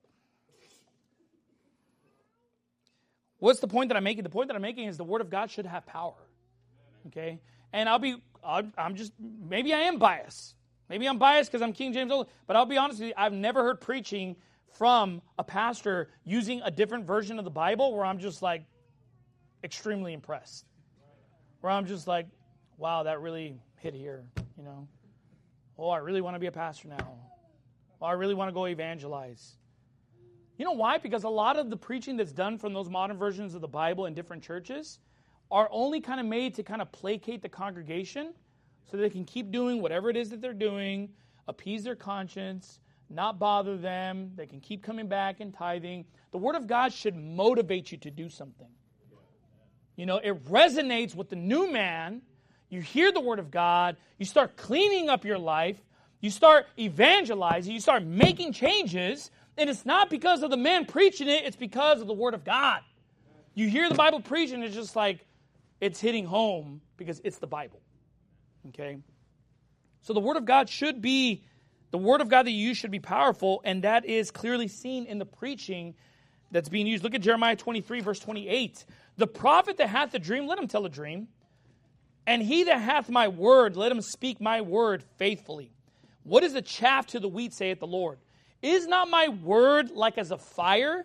What's the point that I'm making? The point that I'm making is the word of God should have power. Okay? And I'll be, I'll, I'm just, maybe I am biased. Maybe I'm biased because I'm King James only. But I'll be honest with you, I've never heard preaching from a pastor using a different version of the Bible where I'm just like extremely impressed. Where I'm just like, wow, that really hit here, you know. Oh, I really want to be a pastor now. Oh, I really want to go evangelize. You know why? Because a lot of the preaching that's done from those modern versions of the Bible in different churches are only kind of made to kind of placate the congregation so they can keep doing whatever it is that they're doing, appease their conscience, not bother them. They can keep coming back and tithing. The Word of God should motivate you to do something. You know, it resonates with the new man. You hear the Word of God. You start cleaning up your life. You start evangelizing. You start making changes. And it's not because of the man preaching it. It's because of the Word of God. You hear the Bible preaching, it's just like it's hitting home because it's the Bible. Okay? So the Word of God should be, the Word of God that you use should be powerful, and that is clearly seen in the preaching that's being used. Look at Jeremiah twenty-three, verse twenty-eight. The prophet that hath a dream, let him tell a dream. And he that hath my word, let him speak my word faithfully. What is the chaff to the wheat, saith the Lord? Is not my word like as a fire,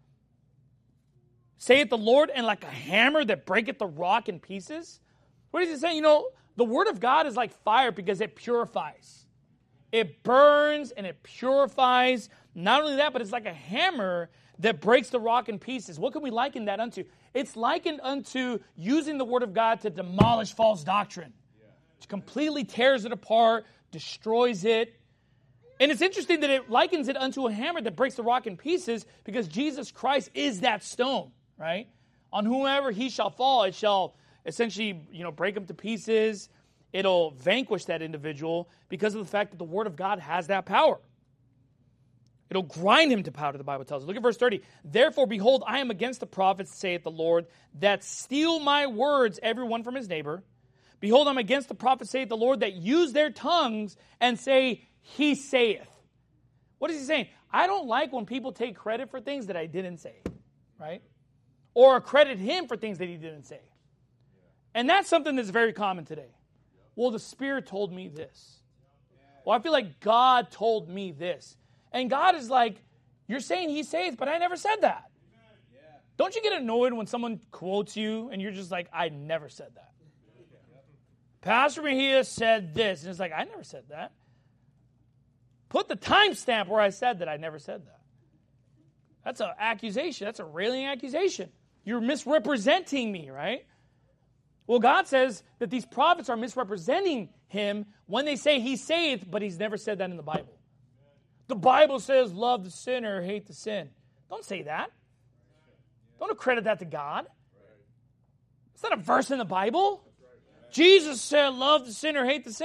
saith the Lord, and like a hammer that breaketh the rock in pieces? What is he saying? You know, the word of God is like fire because it purifies. It burns and it purifies. Not only that, but it's like a hammer that breaks the rock in pieces. What can we liken that unto? It's likened unto using the word of God to demolish false doctrine. It completely tears it apart, destroys it. And it's interesting that it likens it unto a hammer that breaks the rock in pieces because Jesus Christ is that stone, right? On whomever he shall fall, it shall essentially, you know, break him to pieces. It'll vanquish that individual because of the fact that the word of God has that power. It'll grind him to powder, the Bible tells us. Look at verse thirty. Therefore, behold, I am against the prophets, saith the Lord, that steal my words, every one from his neighbor. Behold, I'm against the prophets, saith the Lord, that use their tongues and say, he saith. What is he saying? I don't like when people take credit for things that I didn't say, right? Or credit him for things that he didn't say. And that's something that's very common today. Well, the Spirit told me this. Well, I feel like God told me this. And God is like, you're saying he saith, but I never said that. Yeah. Don't you get annoyed when someone quotes you and you're just like, I never said that. Yeah. Pastor Mejia said this. And it's like, I never said that. Put the timestamp where I said that I never said that. That's an accusation. That's a railing accusation. You're misrepresenting me, right? Well, God says that these prophets are misrepresenting him when they say he saith, but he's never said that in the Bible. The Bible says, love the sinner, hate the sin. Don't say that. Don't accredit that to God. It's not a verse in the Bible. Jesus said, love the sinner, hate the sin.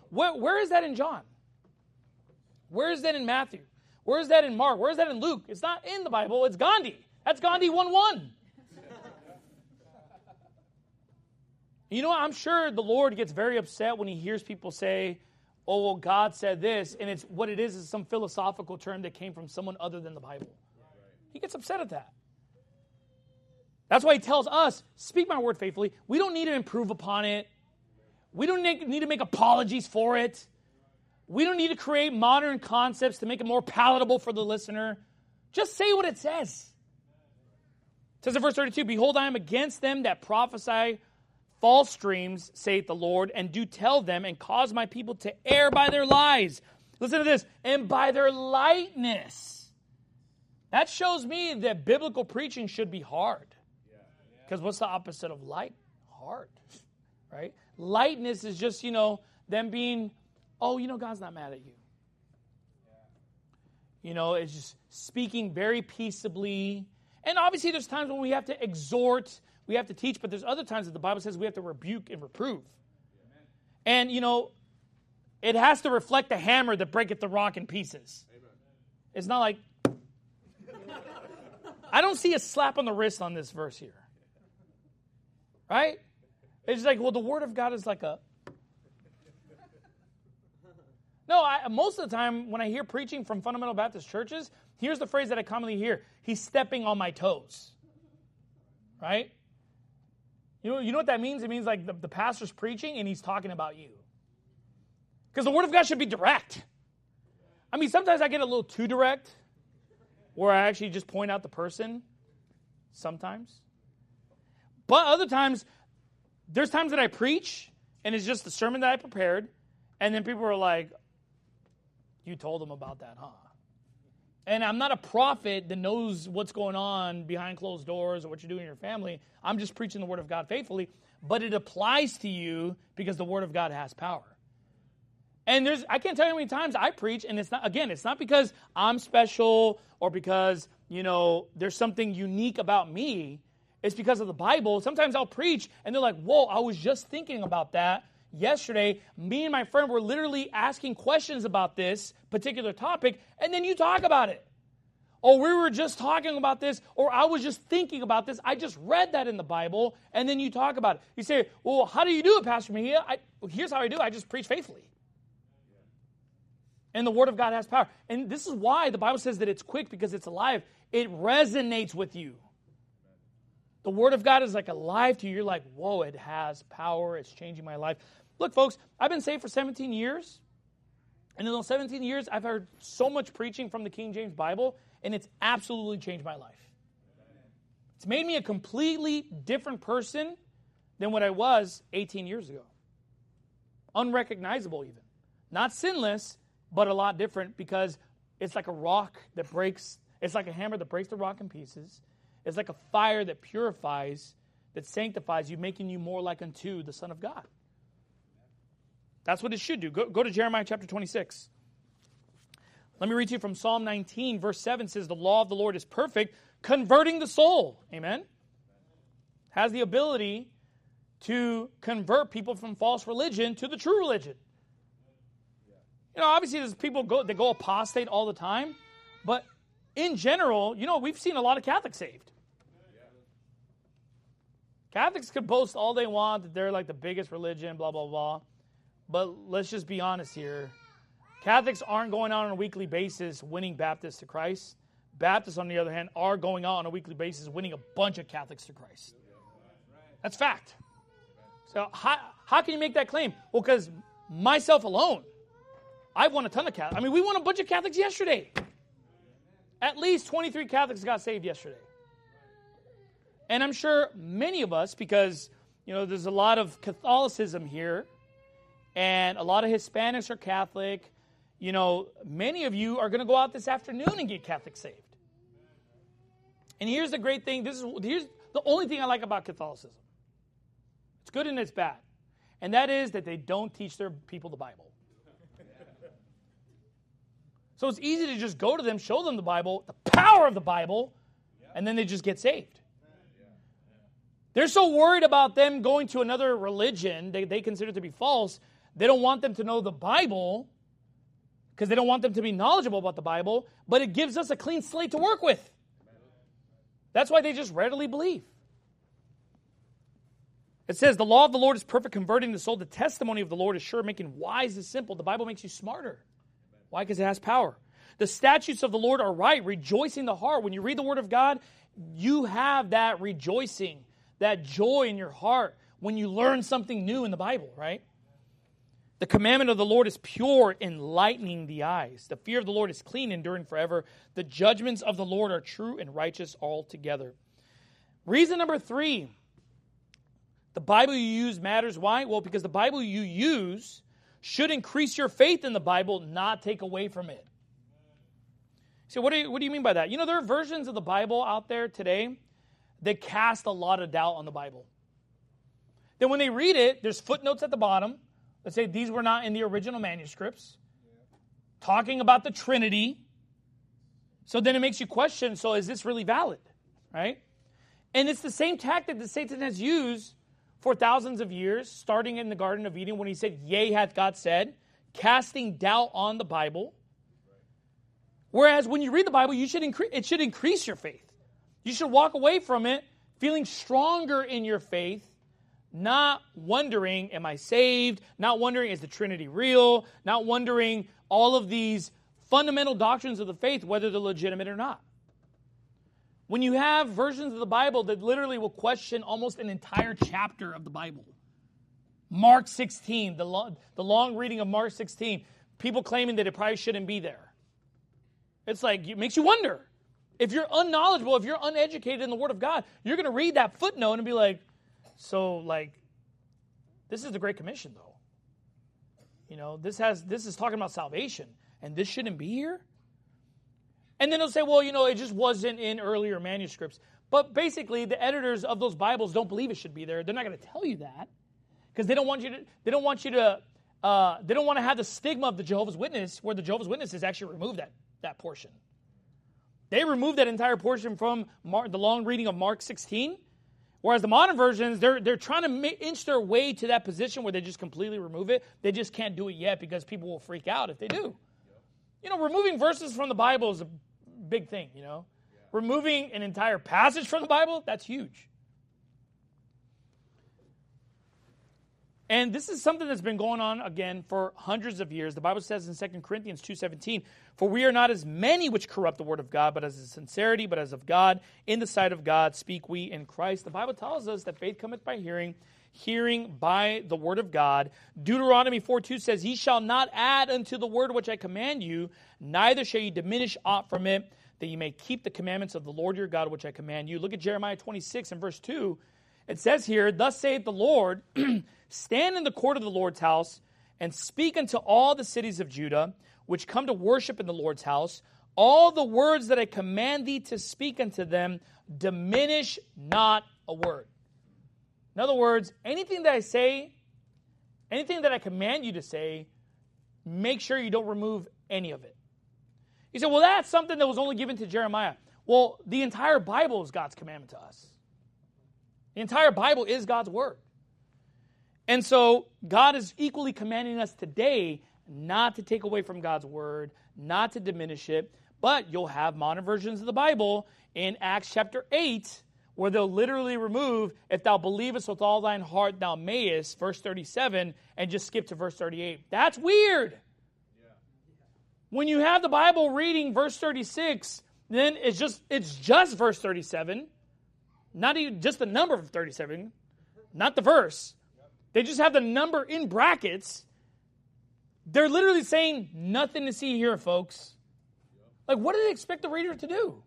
Where, where is that in John? Where is that in Matthew? Where is that in Mark? Where is that in Luke? It's not in the Bible. It's Gandhi. That's Gandhi one one. You know, I'm sure the Lord gets very upset when he hears people say, oh, well, God said this, and it's what it is is some philosophical term that came from someone other than the Bible. He gets upset at that. That's why he tells us, speak my word faithfully. We don't need to improve upon it. We don't need to make apologies for it. We don't need to create modern concepts to make it more palatable for the listener. Just say what it says. It says in verse thirty-two, behold, I am against them that prophesy false dreams, saith the Lord, and do tell them, and cause my people to err by their lies. Listen to this, and by their lightness. That shows me that biblical preaching should be hard. Because what's the opposite of light? Hard, right? Lightness is just, you know, them being, oh, you know, God's not mad at you. You know, it's just speaking very peaceably. And obviously there's times when we have to exhort, we have to teach, but there's other times that the Bible says we have to rebuke and reprove. And, you know, it has to reflect the hammer that breaketh the rock in pieces. It's not like, I don't see a slap on the wrist on this verse here. Right? It's like, well, the Word of God is like a... No, I, most of the time when I hear preaching from fundamental Baptist churches, here's the phrase that I commonly hear. He's stepping on my toes. Right? You know, you know what that means? It means like the, the pastor's preaching and he's talking about you. Because the Word of God should be direct. I mean, sometimes I get a little too direct, where I actually just point out the person. Sometimes. But other times, there's times that I preach, and it's just the sermon that I prepared, and then people are like, you told them about that, huh? And I'm not a prophet that knows what's going on behind closed doors or what you're doing in your family. I'm just preaching the Word of God faithfully, but it applies to you because the Word of God has power. And there's, I can't tell you how many times I preach, and it's not, again, it's not because I'm special or because, you know, there's something unique about me. It's because of the Bible. Sometimes I'll preach, and they're like, whoa, I was just thinking about that yesterday. Me and my friend were literally asking questions about this particular topic, and then you talk about it. Or we were just talking about this, or I was just thinking about this. I just read that in the Bible, and then you talk about it. You say, well, how do you do it, Pastor Mejia? I, here's how I do it. I just preach faithfully. And the Word of God has power. And this is why the Bible says that it's quick, because it's alive. It resonates with you. The Word of God is like alive to you. You're like, whoa, it has power. It's changing my life. Look, folks, I've been saved for seventeen years. And in those seventeen years, I've heard so much preaching from the King James Bible, and it's absolutely changed my life. It's made me a completely different person than what I was eighteen years ago. Unrecognizable even. Not sinless, but a lot different, because it's like a rock that breaks, it's like a hammer that breaks the rock in pieces. It's like a fire that purifies, that sanctifies you, making you more like unto the Son of God. That's what it should do. Go, go to Jeremiah chapter twenty-six. Let me read to you from Psalm nineteen, verse seven says, the law of the Lord is perfect, converting the soul. Amen? Has the ability to convert people from false religion to the true religion. You know, obviously there's people go, that go apostate all the time, but in general, you know, we've seen a lot of Catholics saved. Catholics could boast all they want that they're like the biggest religion, blah, blah, blah. But let's just be honest here. Catholics aren't going out on a weekly basis winning Baptists to Christ. Baptists, on the other hand, are going out on a weekly basis winning a bunch of Catholics to Christ. That's fact. So how, how can you make that claim? Well, because myself alone, I've won a ton of Catholics. I mean, we won a bunch of Catholics yesterday. At least twenty-three Catholics got saved yesterday. And I'm sure many of us, because, you know, there's a lot of Catholicism here, and a lot of Hispanics are Catholic. You know, many of you are going to go out this afternoon and get Catholic saved. And here's the great thing. This is here's the only thing I like about Catholicism. It's good and it's bad. And that is that they don't teach their people the Bible. So it's easy to just go to them, show them the Bible, the power of the Bible, and then they just get saved. They're so worried about them going to another religion they, they consider to be false They don't want them to know the Bible because they don't want them to be knowledgeable about the Bible, but it gives us a clean slate to work with. That's why they just readily believe. It says, the law of the Lord is perfect, converting the soul. The testimony of the Lord is sure, making wise is simple. The Bible makes you smarter. Why? Because it has power. The statutes of the Lord are right, rejoicing the heart. When you read the Word of God, you have that rejoicing, that joy in your heart when you learn something new in the Bible, right? The commandment of the Lord is pure, enlightening the eyes. The fear of the Lord is clean, enduring forever. The judgments of the Lord are true and righteous altogether. Reason number three, the Bible you use matters. Why? Well, because the Bible you use should increase your faith in the Bible, not take away from it. So what do you, what do you mean by that? You know, there are versions of the Bible out there today that cast a lot of doubt on the Bible. Then when they read it, there's footnotes at the bottom that say these were not in the original manuscripts, talking about the Trinity. So then it makes you question, so is this really valid, right? And it's the same tactic that Satan has used for thousands of years, starting in the Garden of Eden when he said, yea, hath God said, casting doubt on the Bible. Whereas when you read the Bible, you should incre- it should increase your faith. You should walk away from it feeling stronger in your faith, not wondering, am I saved? Not wondering, is the Trinity real? Not wondering all of these fundamental doctrines of the faith, whether they're legitimate or not. When you have versions of the Bible that literally will question almost an entire chapter of the Bible. Mark sixteen, the long, the long reading of Mark sixteen, people claiming that it probably shouldn't be there. It's like, it makes you wonder. If you're unknowledgeable, if you're uneducated in the Word of God, you're going to read that footnote and be like, so, like, this is the Great Commission, though. You know, this has this is talking about salvation, and this shouldn't be here? And then they'll say, well, you know, it just wasn't in earlier manuscripts. But basically, the editors of those Bibles don't believe it should be there. They're not going to tell you that because they don't want you to. They don't want you to. Uh, they don't want to have the stigma of the Jehovah's Witness, where the Jehovah's Witnesses actually remove that that portion. They removed that entire portion from Mark, the long reading of Mark sixteen. Whereas the modern versions, they're they're trying to ma- inch their way to that position where they just completely remove it. They just can't do it yet because people will freak out if they do. You know, removing verses from the Bible is a big thing, you know. Yeah. Removing an entire passage from the Bible, that's huge. And this is something that's been going on, again, for hundreds of years. The Bible says in Second Corinthians two seventeen, for we are not as many which corrupt the word of God, but as of sincerity, but as of God. In the sight of God speak we in Christ. The Bible tells us that faith cometh by hearing, hearing by the word of God. Deuteronomy four two says, ye shall not add unto the word which I command you, neither shall you diminish aught from it, that ye may keep the commandments of the Lord your God which I command you. Look at Jeremiah twenty-six and verse two. It says here, thus saith the Lord, stand in the court of the Lord's house, and speak unto all the cities of Judah, which come to worship in the Lord's house, all the words that I command thee to speak unto them, diminish not a word. In other words, anything that I say, anything that I command you to say, make sure you don't remove any of it. You say, well, that's something that was only given to Jeremiah. Well, the entire Bible is God's commandment to us. The entire Bible is God's word. And so God is equally commanding us today not to take away from God's word, not to diminish it, but you'll have modern versions of the Bible in Acts chapter eight, where they'll literally remove, if thou believest with all thine heart, thou mayest, verse thirty-seven, and just skip to verse thirty-eight. That's weird. Yeah. When you have the Bible reading verse thirty-six, then it's just it's just verse thirty-seven, not even just the number of thirty-seven, not the verse. They just have the number in brackets. They're literally saying, nothing to see here, folks. Like, what do they expect the reader to do?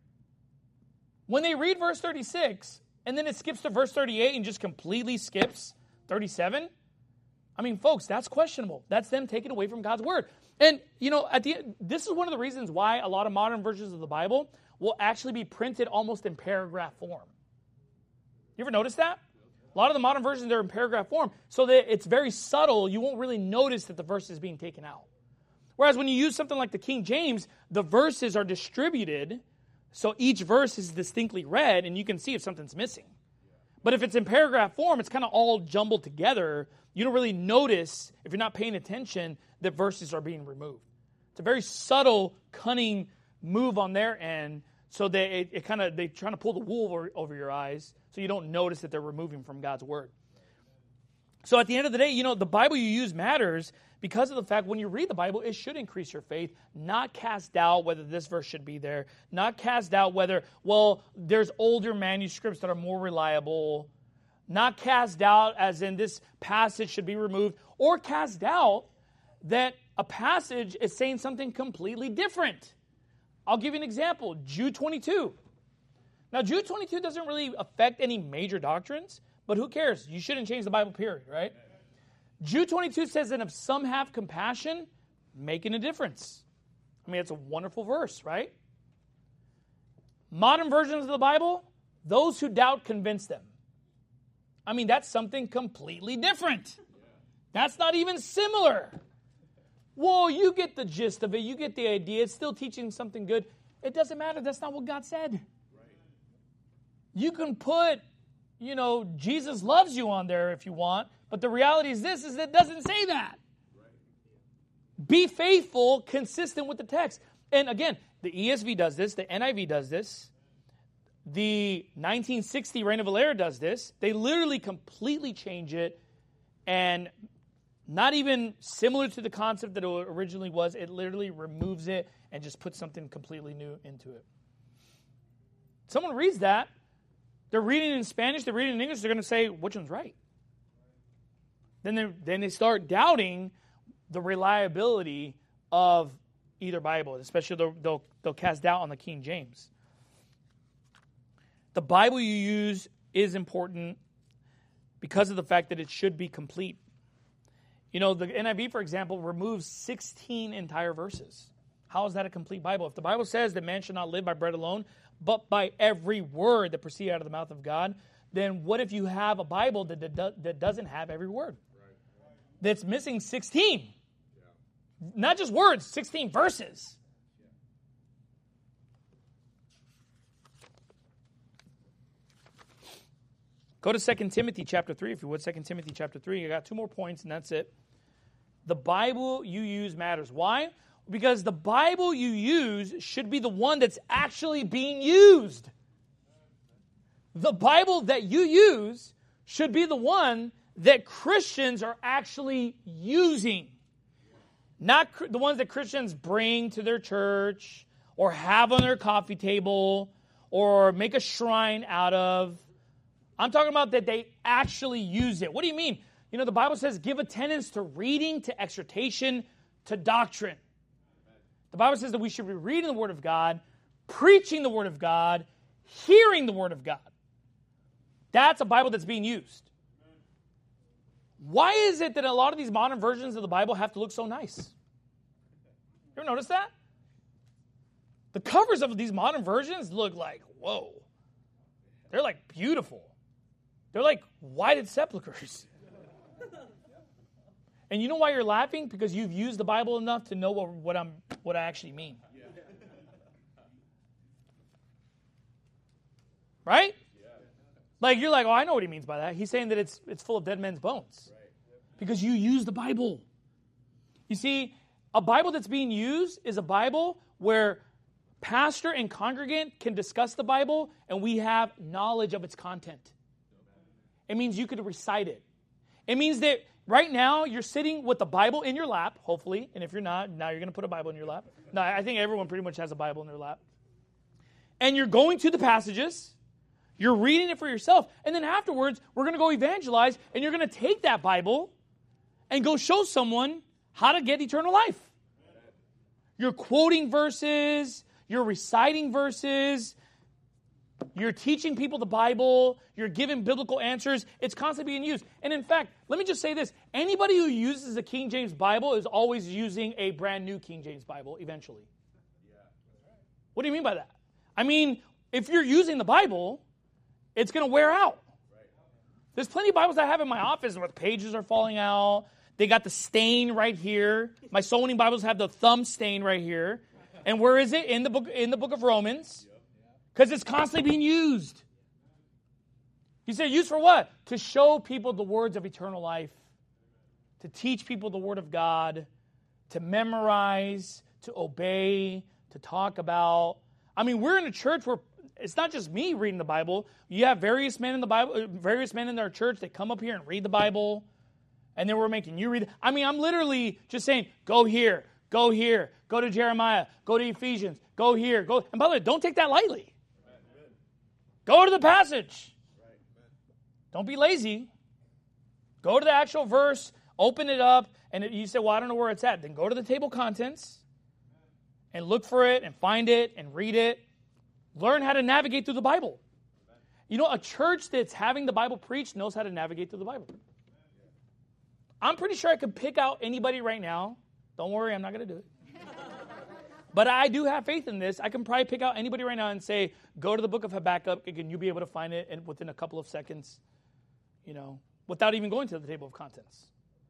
When they read verse thirty-six, and then it skips to verse thirty-eight and just completely skips thirty-seven, I mean, folks, that's questionable. That's them taking away from God's word. And, you know, at the this is one of the reasons why a lot of modern versions of the Bible will actually be printed almost in paragraph form. You ever notice that? A lot of the modern versions, they're in paragraph form, so that it's very subtle. You won't really notice that the verse is being taken out. Whereas when you use something like the King James, the verses are distributed, so each verse is distinctly read, and you can see if something's missing. But if it's in paragraph form, it's kind of all jumbled together. You don't really notice, if you're not paying attention, that verses are being removed. It's a very subtle, cunning move on their end, so that it, it kind of they're trying to pull the wool over, over your eyes, so you don't notice that they're removing from God's word. So at the end of the day, you know, the Bible you use matters because of the fact when you read the Bible, it should increase your faith, not cast doubt whether this verse should be there, not cast doubt whether, well, there's older manuscripts that are more reliable, not cast doubt as in this passage should be removed, or cast doubt that a passage is saying something completely different. I'll give you an example, Jude twenty-two. Now, Jude twenty-two doesn't really affect any major doctrines, but who cares? You shouldn't change the Bible, period, right? Jude twenty-two says that if some have compassion, making a difference. I mean, it's a wonderful verse, right? Modern versions of the Bible, those who doubt convince them. I mean, that's something completely different. That's not even similar. Whoa, you get the gist of it. You get the idea. It's still teaching something good. It doesn't matter. That's not what God said. You can put, you know, Jesus loves you on there if you want, but the reality is this, is that it doesn't say that. Be faithful, consistent with the text. And again, the E S V does this, the N I V does this, the nineteen sixty Reina Valera does this. They literally completely change it, and not even similar to the concept that it originally was. It literally removes it and just puts something completely new into it. Someone reads that, they're reading in Spanish, they're reading in English, they're going to say, which one's right? Then they then they start doubting the reliability of either Bible, especially they'll, they'll, they'll cast doubt on the King James. The Bible you use is important because of the fact that it should be complete. You know, the N I V, for example, removes sixteen entire verses. How is that a complete Bible? If the Bible says that man should not live by bread alone, but by every word that proceeds out of the mouth of God, then what if you have a Bible that, that, that doesn't have every word? Right. That's missing sixteen. Yeah. Not just words, sixteen verses. Yeah. Go to Second Timothy chapter three, if you would. Second Timothy chapter three. I got two more points, and that's it. The Bible you use matters. Why? Because the Bible you use should be the one that's actually being used. The Bible that you use should be the one that Christians are actually using. Not the ones that Christians bring to their church or have on their coffee table or make a shrine out of. I'm talking about that they actually use it. What do you mean? You know, the Bible says give attendance to reading, to exhortation, to doctrine. The Bible says that we should be reading the Word of God, preaching the Word of God, hearing the Word of God. That's a Bible that's being used. Why is it that a lot of these modern versions of the Bible have to look so nice? You ever notice that? The covers of these modern versions look like, whoa. They're like beautiful. They're like whited sepulchres. And you know why you're laughing? Because you've used the Bible enough to know what, what I'm what I actually mean. Yeah. Right? Yeah. Like you're like, oh, I know what he means by that. He's saying that it's it's full of dead men's bones. Right. Because you use the Bible. You see, a Bible that's being used is a Bible where pastor and congregant can discuss the Bible and we have knowledge of its content. It means you could recite it. It means that right now, you're sitting with the Bible in your lap, hopefully, and if you're not, now you're going to put a Bible in your lap. No, I think everyone pretty much has a Bible in their lap. And you're going to the passages, you're reading it for yourself, and then afterwards, we're going to go evangelize, and you're going to take that Bible and go show someone how to get eternal life. You're quoting verses, you're reciting verses, you're teaching people the Bible. You're giving biblical answers. It's constantly being used. And in fact, let me just say this. Anybody who uses a King James Bible is always using a brand new King James Bible eventually. What do you mean by that? I mean, if you're using the Bible, it's going to wear out. There's plenty of Bibles I have in my office where the pages are falling out. They got the stain right here. My soul winning Bibles have the thumb stain right here. And where is it? In the book, in the book of Romans. Because it's constantly being used. He said, used for what? To show people the words of eternal life, to teach people the Word of God, to memorize, to obey, to talk about. I mean, we're in a church where it's not just me reading the Bible. You have various men in the Bible, various men in our church that come up here and read the Bible, and then we're making you read. I mean, I'm literally just saying, go here, go here, go to Jeremiah, go to Ephesians, go here, go. And by the way, don't take that lightly. Go to the passage. Don't be lazy. Go to the actual verse, open it up, and you say, well, I don't know where it's at. Then go to the table of contents and look for it and find it and read it. Learn how to navigate through the Bible. You know, a church that's having the Bible preached knows how to navigate through the Bible. I'm pretty sure I could pick out anybody right now. Don't worry, I'm not going to do it. But I do have faith in this. I can probably pick out anybody right now and say, go to the book of Habakkuk, and you'll be able to find it in, within a couple of seconds, you know, without even going to the table of contents.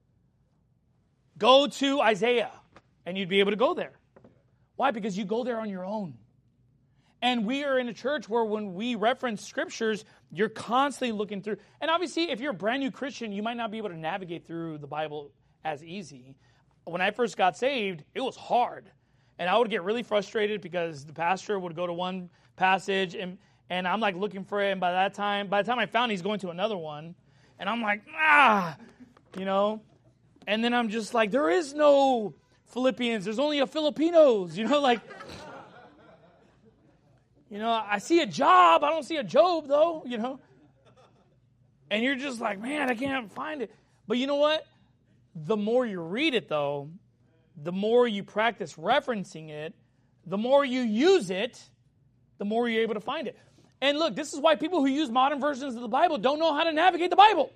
Go to Isaiah, and you'd be able to go there. Why? Because you go there on your own. And we are in a church where when we reference scriptures, you're constantly looking through. And obviously, if you're a brand new Christian, you might not be able to navigate through the Bible as easy. When I first got saved, it was hard. And I would get really frustrated because the pastor would go to one passage, and, and I'm like looking for it. And by that time, by the time I found it, he's going to another one. And I'm like, ah, you know. And then I'm just like, there is no Philippians. There's only a Filipinos, you know, like. You know, I see a job. I don't see a Job, though, you know. And you're just like, man, I can't find it. But you know what? The more you read it, though, the more you practice referencing it, the more you use it, the more you're able to find it. And look, this is why people who use modern versions of the Bible don't know how to navigate the Bible.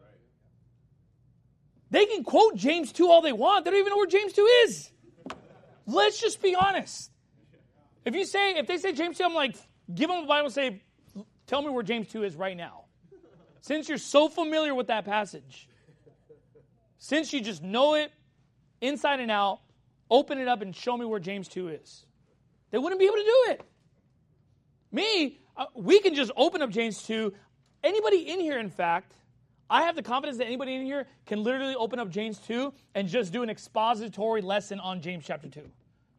They can quote James two all they want. They don't even know where James two is. Let's just be honest. If you say, if they say James two, I'm like, give them the Bible and say, tell me where James two is right now. Since you're so familiar with that passage, since you just know it inside and out, open it up and show me where James two is. They wouldn't be able to do it. Me, uh, we can just open up James two. Anybody in here, in fact, I have the confidence that anybody in here can literally open up James two and just do an expository lesson on James chapter two.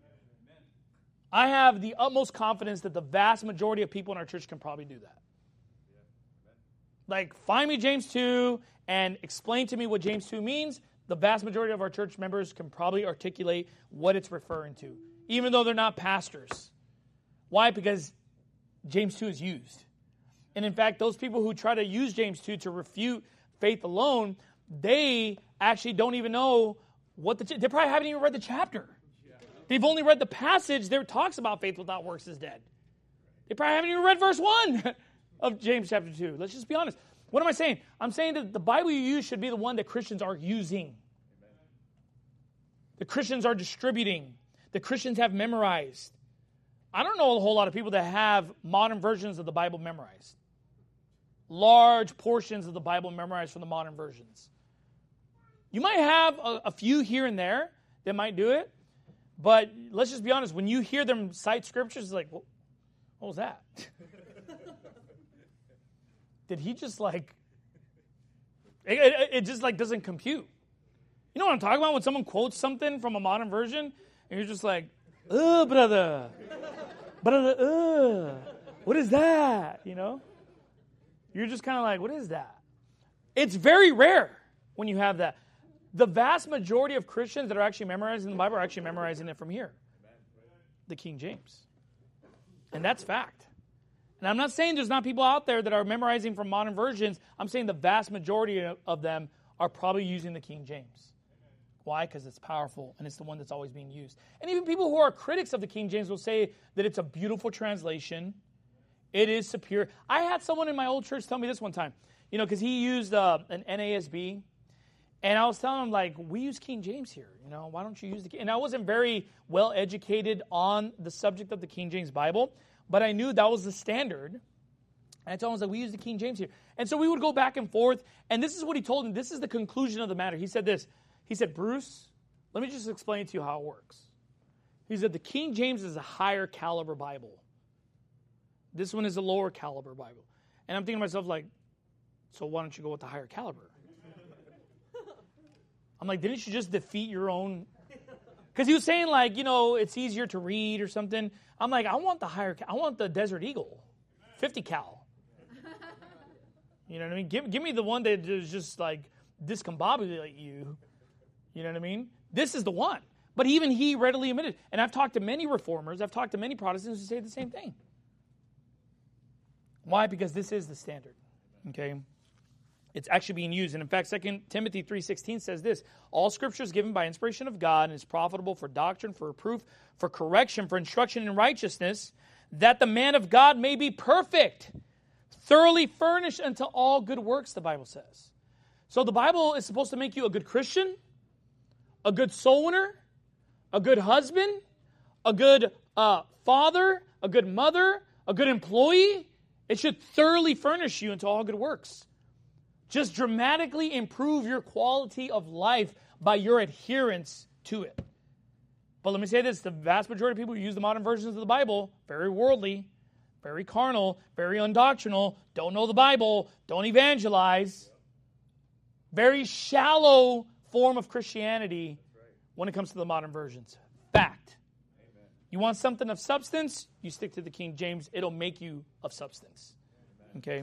I have the utmost confidence that the vast majority of people in our church can probably do that. Like, find me James two and explain to me what James two means. The vast majority of our church members can probably articulate what it's referring to, even though they're not pastors. Why? Because James two is used. And in fact, those people who try to use James two to refute faith alone, they actually don't even know what the, they probably haven't even read the chapter. They've only read the passage that talks about faith without works is dead. They probably haven't even read verse one of James chapter two. Let's just be honest. What am I saying? I'm saying that the Bible you use should be the one that Christians are using. The Christians are distributing. The Christians have memorized. I don't know a whole lot of people that have modern versions of the Bible memorized. Large portions of the Bible memorized from the modern versions. You might have a, a few here and there that might do it. But let's just be honest, when you hear them cite scriptures, it's like, what, what was that? Did he just like, it, it, it just like doesn't compute. You know what I'm talking about? When someone quotes something from a modern version, and you're just like, oh, brother. Brother, uh, what is that? You know? You're just kind of like, what is that? It's very rare when you have that. The vast majority of Christians that are actually memorizing the Bible are actually memorizing it from here. The King James. And that's fact. And I'm not saying there's not people out there that are memorizing from modern versions. I'm saying the vast majority of them are probably using the King James. Why? Because it's powerful and it's the one that's always being used. And even people who are critics of the King James will say that it's a beautiful translation. It is superior. I had someone in my old church tell me this one time. You know, because he used uh, an N A S B. And I was telling him, like, we use King James here. You know, why don't you use the King? And I wasn't very well educated on the subject of the King James Bible, but I knew that was the standard. And I told him, I was like, we use the King James here. And so we would go back and forth. And this is what he told him. This is the conclusion of the matter. He said this. He said, Bruce, let me just explain to you how it works. He said, the King James is a higher caliber Bible. This one is a lower caliber Bible. And I'm thinking to myself, like, So why don't you go with the higher caliber? I'm like, didn't you just defeat your own? Because he was saying, like, you know, it's easier to read or something. I'm like, I want the higher, I want the Desert Eagle, fifty cal. You know what I mean? Give, give me the one that is just like discombobulate you. You know what I mean? This is the one. But even he readily admitted. And I've talked to many reformers, I've talked to many Protestants who say the same thing. Why? Because this is the standard. Okay? It's actually being used. And in fact, Second Timothy three sixteen says this, all Scripture is given by inspiration of God and is profitable for doctrine, for reproof, for correction, for instruction in righteousness, that the man of God may be perfect, thoroughly furnished unto all good works, the Bible says. So the Bible is supposed to make you a good Christian, a good soul winner, a good husband, a good uh, father, a good mother, a good employee. It should thoroughly furnish you into all good works. Just dramatically improve your quality of life by your adherence to it. But let me say this, the vast majority of people who use the modern versions of the Bible, very worldly, very carnal, very undoctrinal, don't know the Bible, don't evangelize, very shallow form of Christianity when it comes to the modern versions. Fact. Amen. You want something of substance, you stick to the King James. It'll make you of substance. Amen. Okay?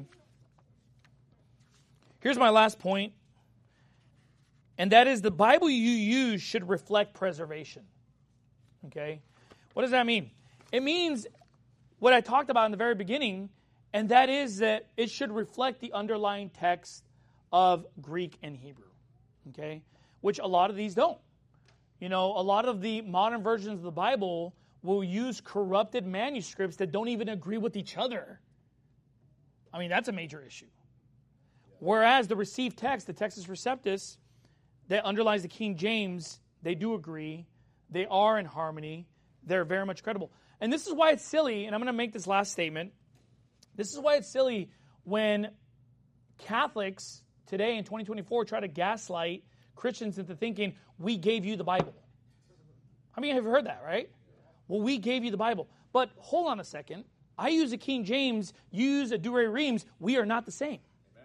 Here's my last point, and that is the Bible you use should reflect preservation. Okay? What does that mean? It means what I talked about in the very beginning, and that is that it should reflect the underlying text of Greek and Hebrew. Okay? Which a lot of these don't. You know, a lot of the modern versions of the Bible will use corrupted manuscripts that don't even agree with each other. I mean, that's a major issue. Whereas the received text, the Textus Receptus, that underlies the King James, they do agree. They are in harmony. They're very much credible. And this is why it's silly, and I'm going to make this last statement. This is why it's silly when Catholics today in twenty twenty-four try to gaslight Christians into thinking, we gave you the Bible. How many of you have heard that, right? Well, we gave you the Bible. But hold on a second. I use a King James, you use a Douay Rheims. We are not the same.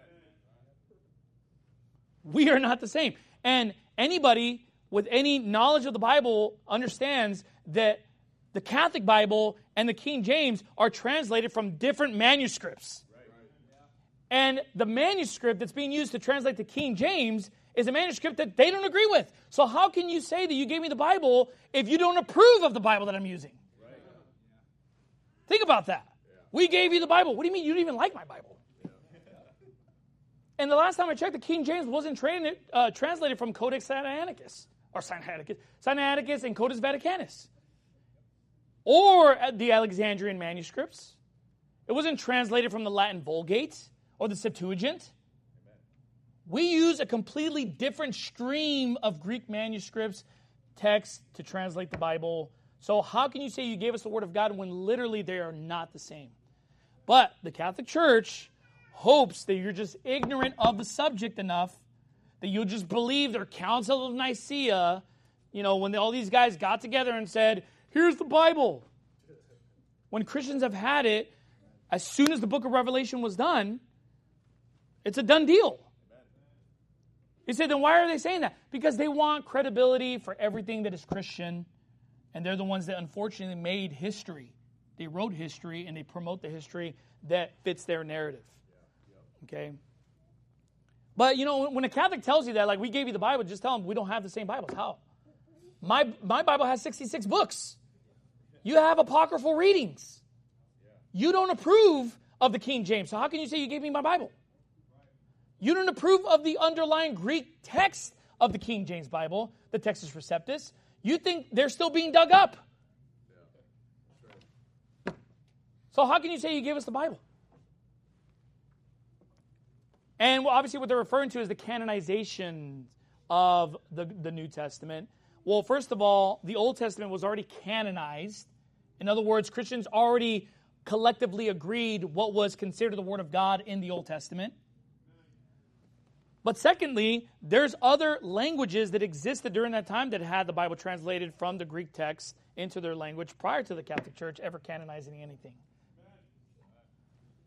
We are not the same. And anybody with any knowledge of the Bible understands that the Catholic Bible and the King James are translated from different manuscripts. And the manuscript that's being used to translate the King James is a manuscript that they don't agree with. So how can you say that you gave me the Bible if you don't approve of the Bible that I'm using? Right. Think about that. Yeah. We gave you the Bible. What do you mean you don't even like my Bible? Yeah. And the last time I checked, the King James wasn't tra- uh, translated from Codex Sinaiticus, or Sinaiticus, Sinaiticus and Codex Vaticanus, or the Alexandrian manuscripts. It wasn't translated from the Latin Vulgate or the Septuagint. We use a completely different stream of Greek manuscripts, texts to translate the Bible. So how can you say you gave us the Word of God when literally they are not the same? But the Catholic Church hopes that you're just ignorant of the subject enough that you'll just believe their Council of Nicaea, you know, when all these guys got together and said, here's the Bible. When Christians have had it, as soon as the book of Revelation was done, it's a done deal. You say, then why are they saying that? Because they want credibility for everything that is Christian, and they're the ones that unfortunately made history. They wrote history, and they promote the history that fits their narrative. Okay? But, you know, when a Catholic tells you that, like, we gave you the Bible, just tell them we don't have the same Bibles. How? My, my Bible has sixty-six books. You have apocryphal readings. You don't approve of the King James, so how can you say you gave me my Bible? You don't approve of the underlying Greek text of the King James Bible, the Textus Receptus. You think they're still being dug up. So how can you say you gave us the Bible? And well, obviously what they're referring to is the canonization of the, the New Testament. Well, first of all, the Old Testament was already canonized. In other words, Christians already collectively agreed what was considered the Word of God in the Old Testament. But secondly, there's other languages that existed during that time that had the Bible translated from the Greek text into their language prior to the Catholic Church ever canonizing anything.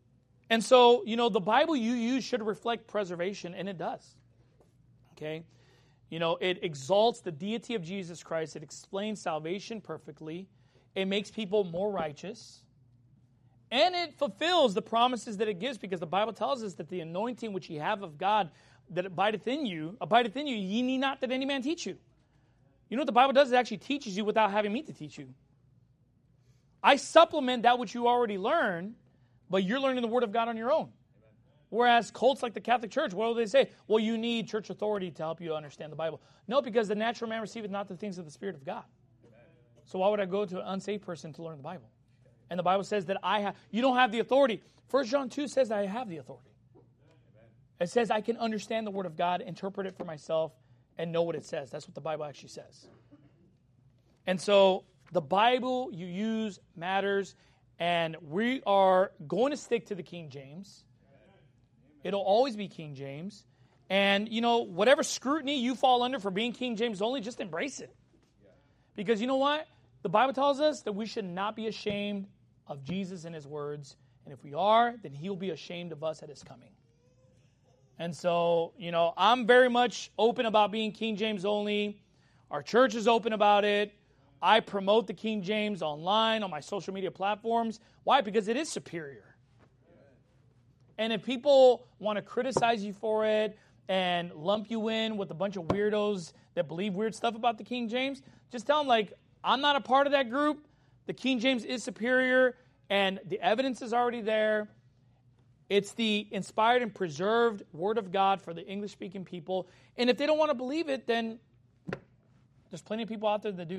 And so, you know, the Bible you use should reflect preservation, and it does. Okay? You know, it exalts the deity of Jesus Christ. It explains salvation perfectly. It makes people more righteous. And it fulfills the promises that it gives, because the Bible tells us that the anointing which ye have of God that abideth in you, abideth in you, ye need not that any man teach you. You know what the Bible does? It actually teaches you without having me to teach you. I supplement that which you already learn, but you're learning the Word of God on your own. Whereas cults like the Catholic Church, what do they say? Well, you need church authority to help you understand the Bible. No, because the natural man receiveth not the things of the Spirit of God. So why would I go to an unsaved person to learn the Bible? And the Bible says that I have, you don't have the authority. First John two says that I have the authority. It says I can understand the Word of God, interpret it for myself, and know what it says. That's what the Bible actually says. And so the Bible you use matters, and we are going to stick to the King James. It'll always be King James. And, you know, whatever scrutiny you fall under for being King James only, just embrace it. Because you know what? The Bible tells us that we should not be ashamed of Jesus and His words. And if we are, then He'll be ashamed of us at His coming. And so, you know, I'm very much open about being King James only. Our church is open about it. I promote the King James online on my social media platforms. Why? Because it is superior. And if people want to criticize you for it and lump you in with a bunch of weirdos that believe weird stuff about the King James, just tell them, like, I'm not a part of that group. The King James is superior, and the evidence is already there. It's the inspired and preserved Word of God for the English-speaking people. And if they don't want to believe it, then there's plenty of people out there that do.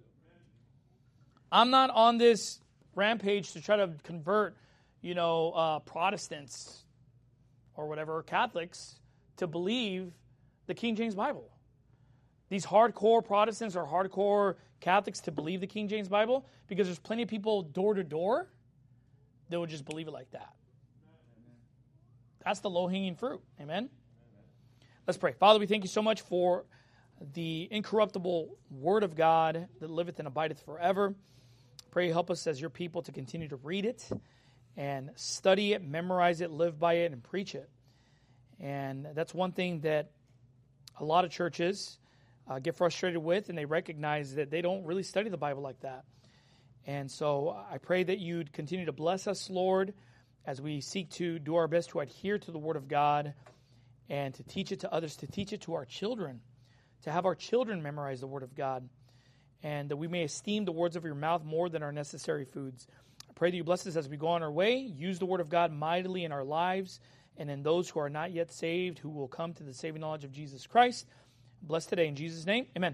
I'm not on this rampage to try to convert, you know, uh, Protestants or whatever, or Catholics, to believe the King James Bible. These hardcore Protestants or hardcore Catholics to believe the King James Bible, because there's plenty of people door to door that would just believe it like that. That's the low-hanging fruit. Amen? Let's pray. Father, we thank you so much for the incorruptible Word of God that liveth and abideth forever. Pray you help us as your people to continue to read it and study it, memorize it, live by it, and preach it. And that's one thing that a lot of churches uh, get frustrated with, and they recognize that they don't really study the Bible like that. And so I pray that you'd continue to bless us, Lord, as we seek to do our best to adhere to the Word of God and to teach it to others, to teach it to our children, to have our children memorize the Word of God, and that we may esteem the words of your mouth more than our necessary foods. I pray that you bless us as we go on our way. Use the Word of God mightily in our lives and in those who are not yet saved, who will come to the saving knowledge of Jesus Christ. Bless today in Jesus' name. Amen.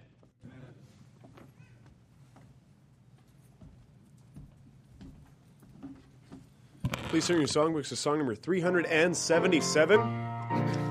Please turn your songbooks to song number three hundred seventy-seven.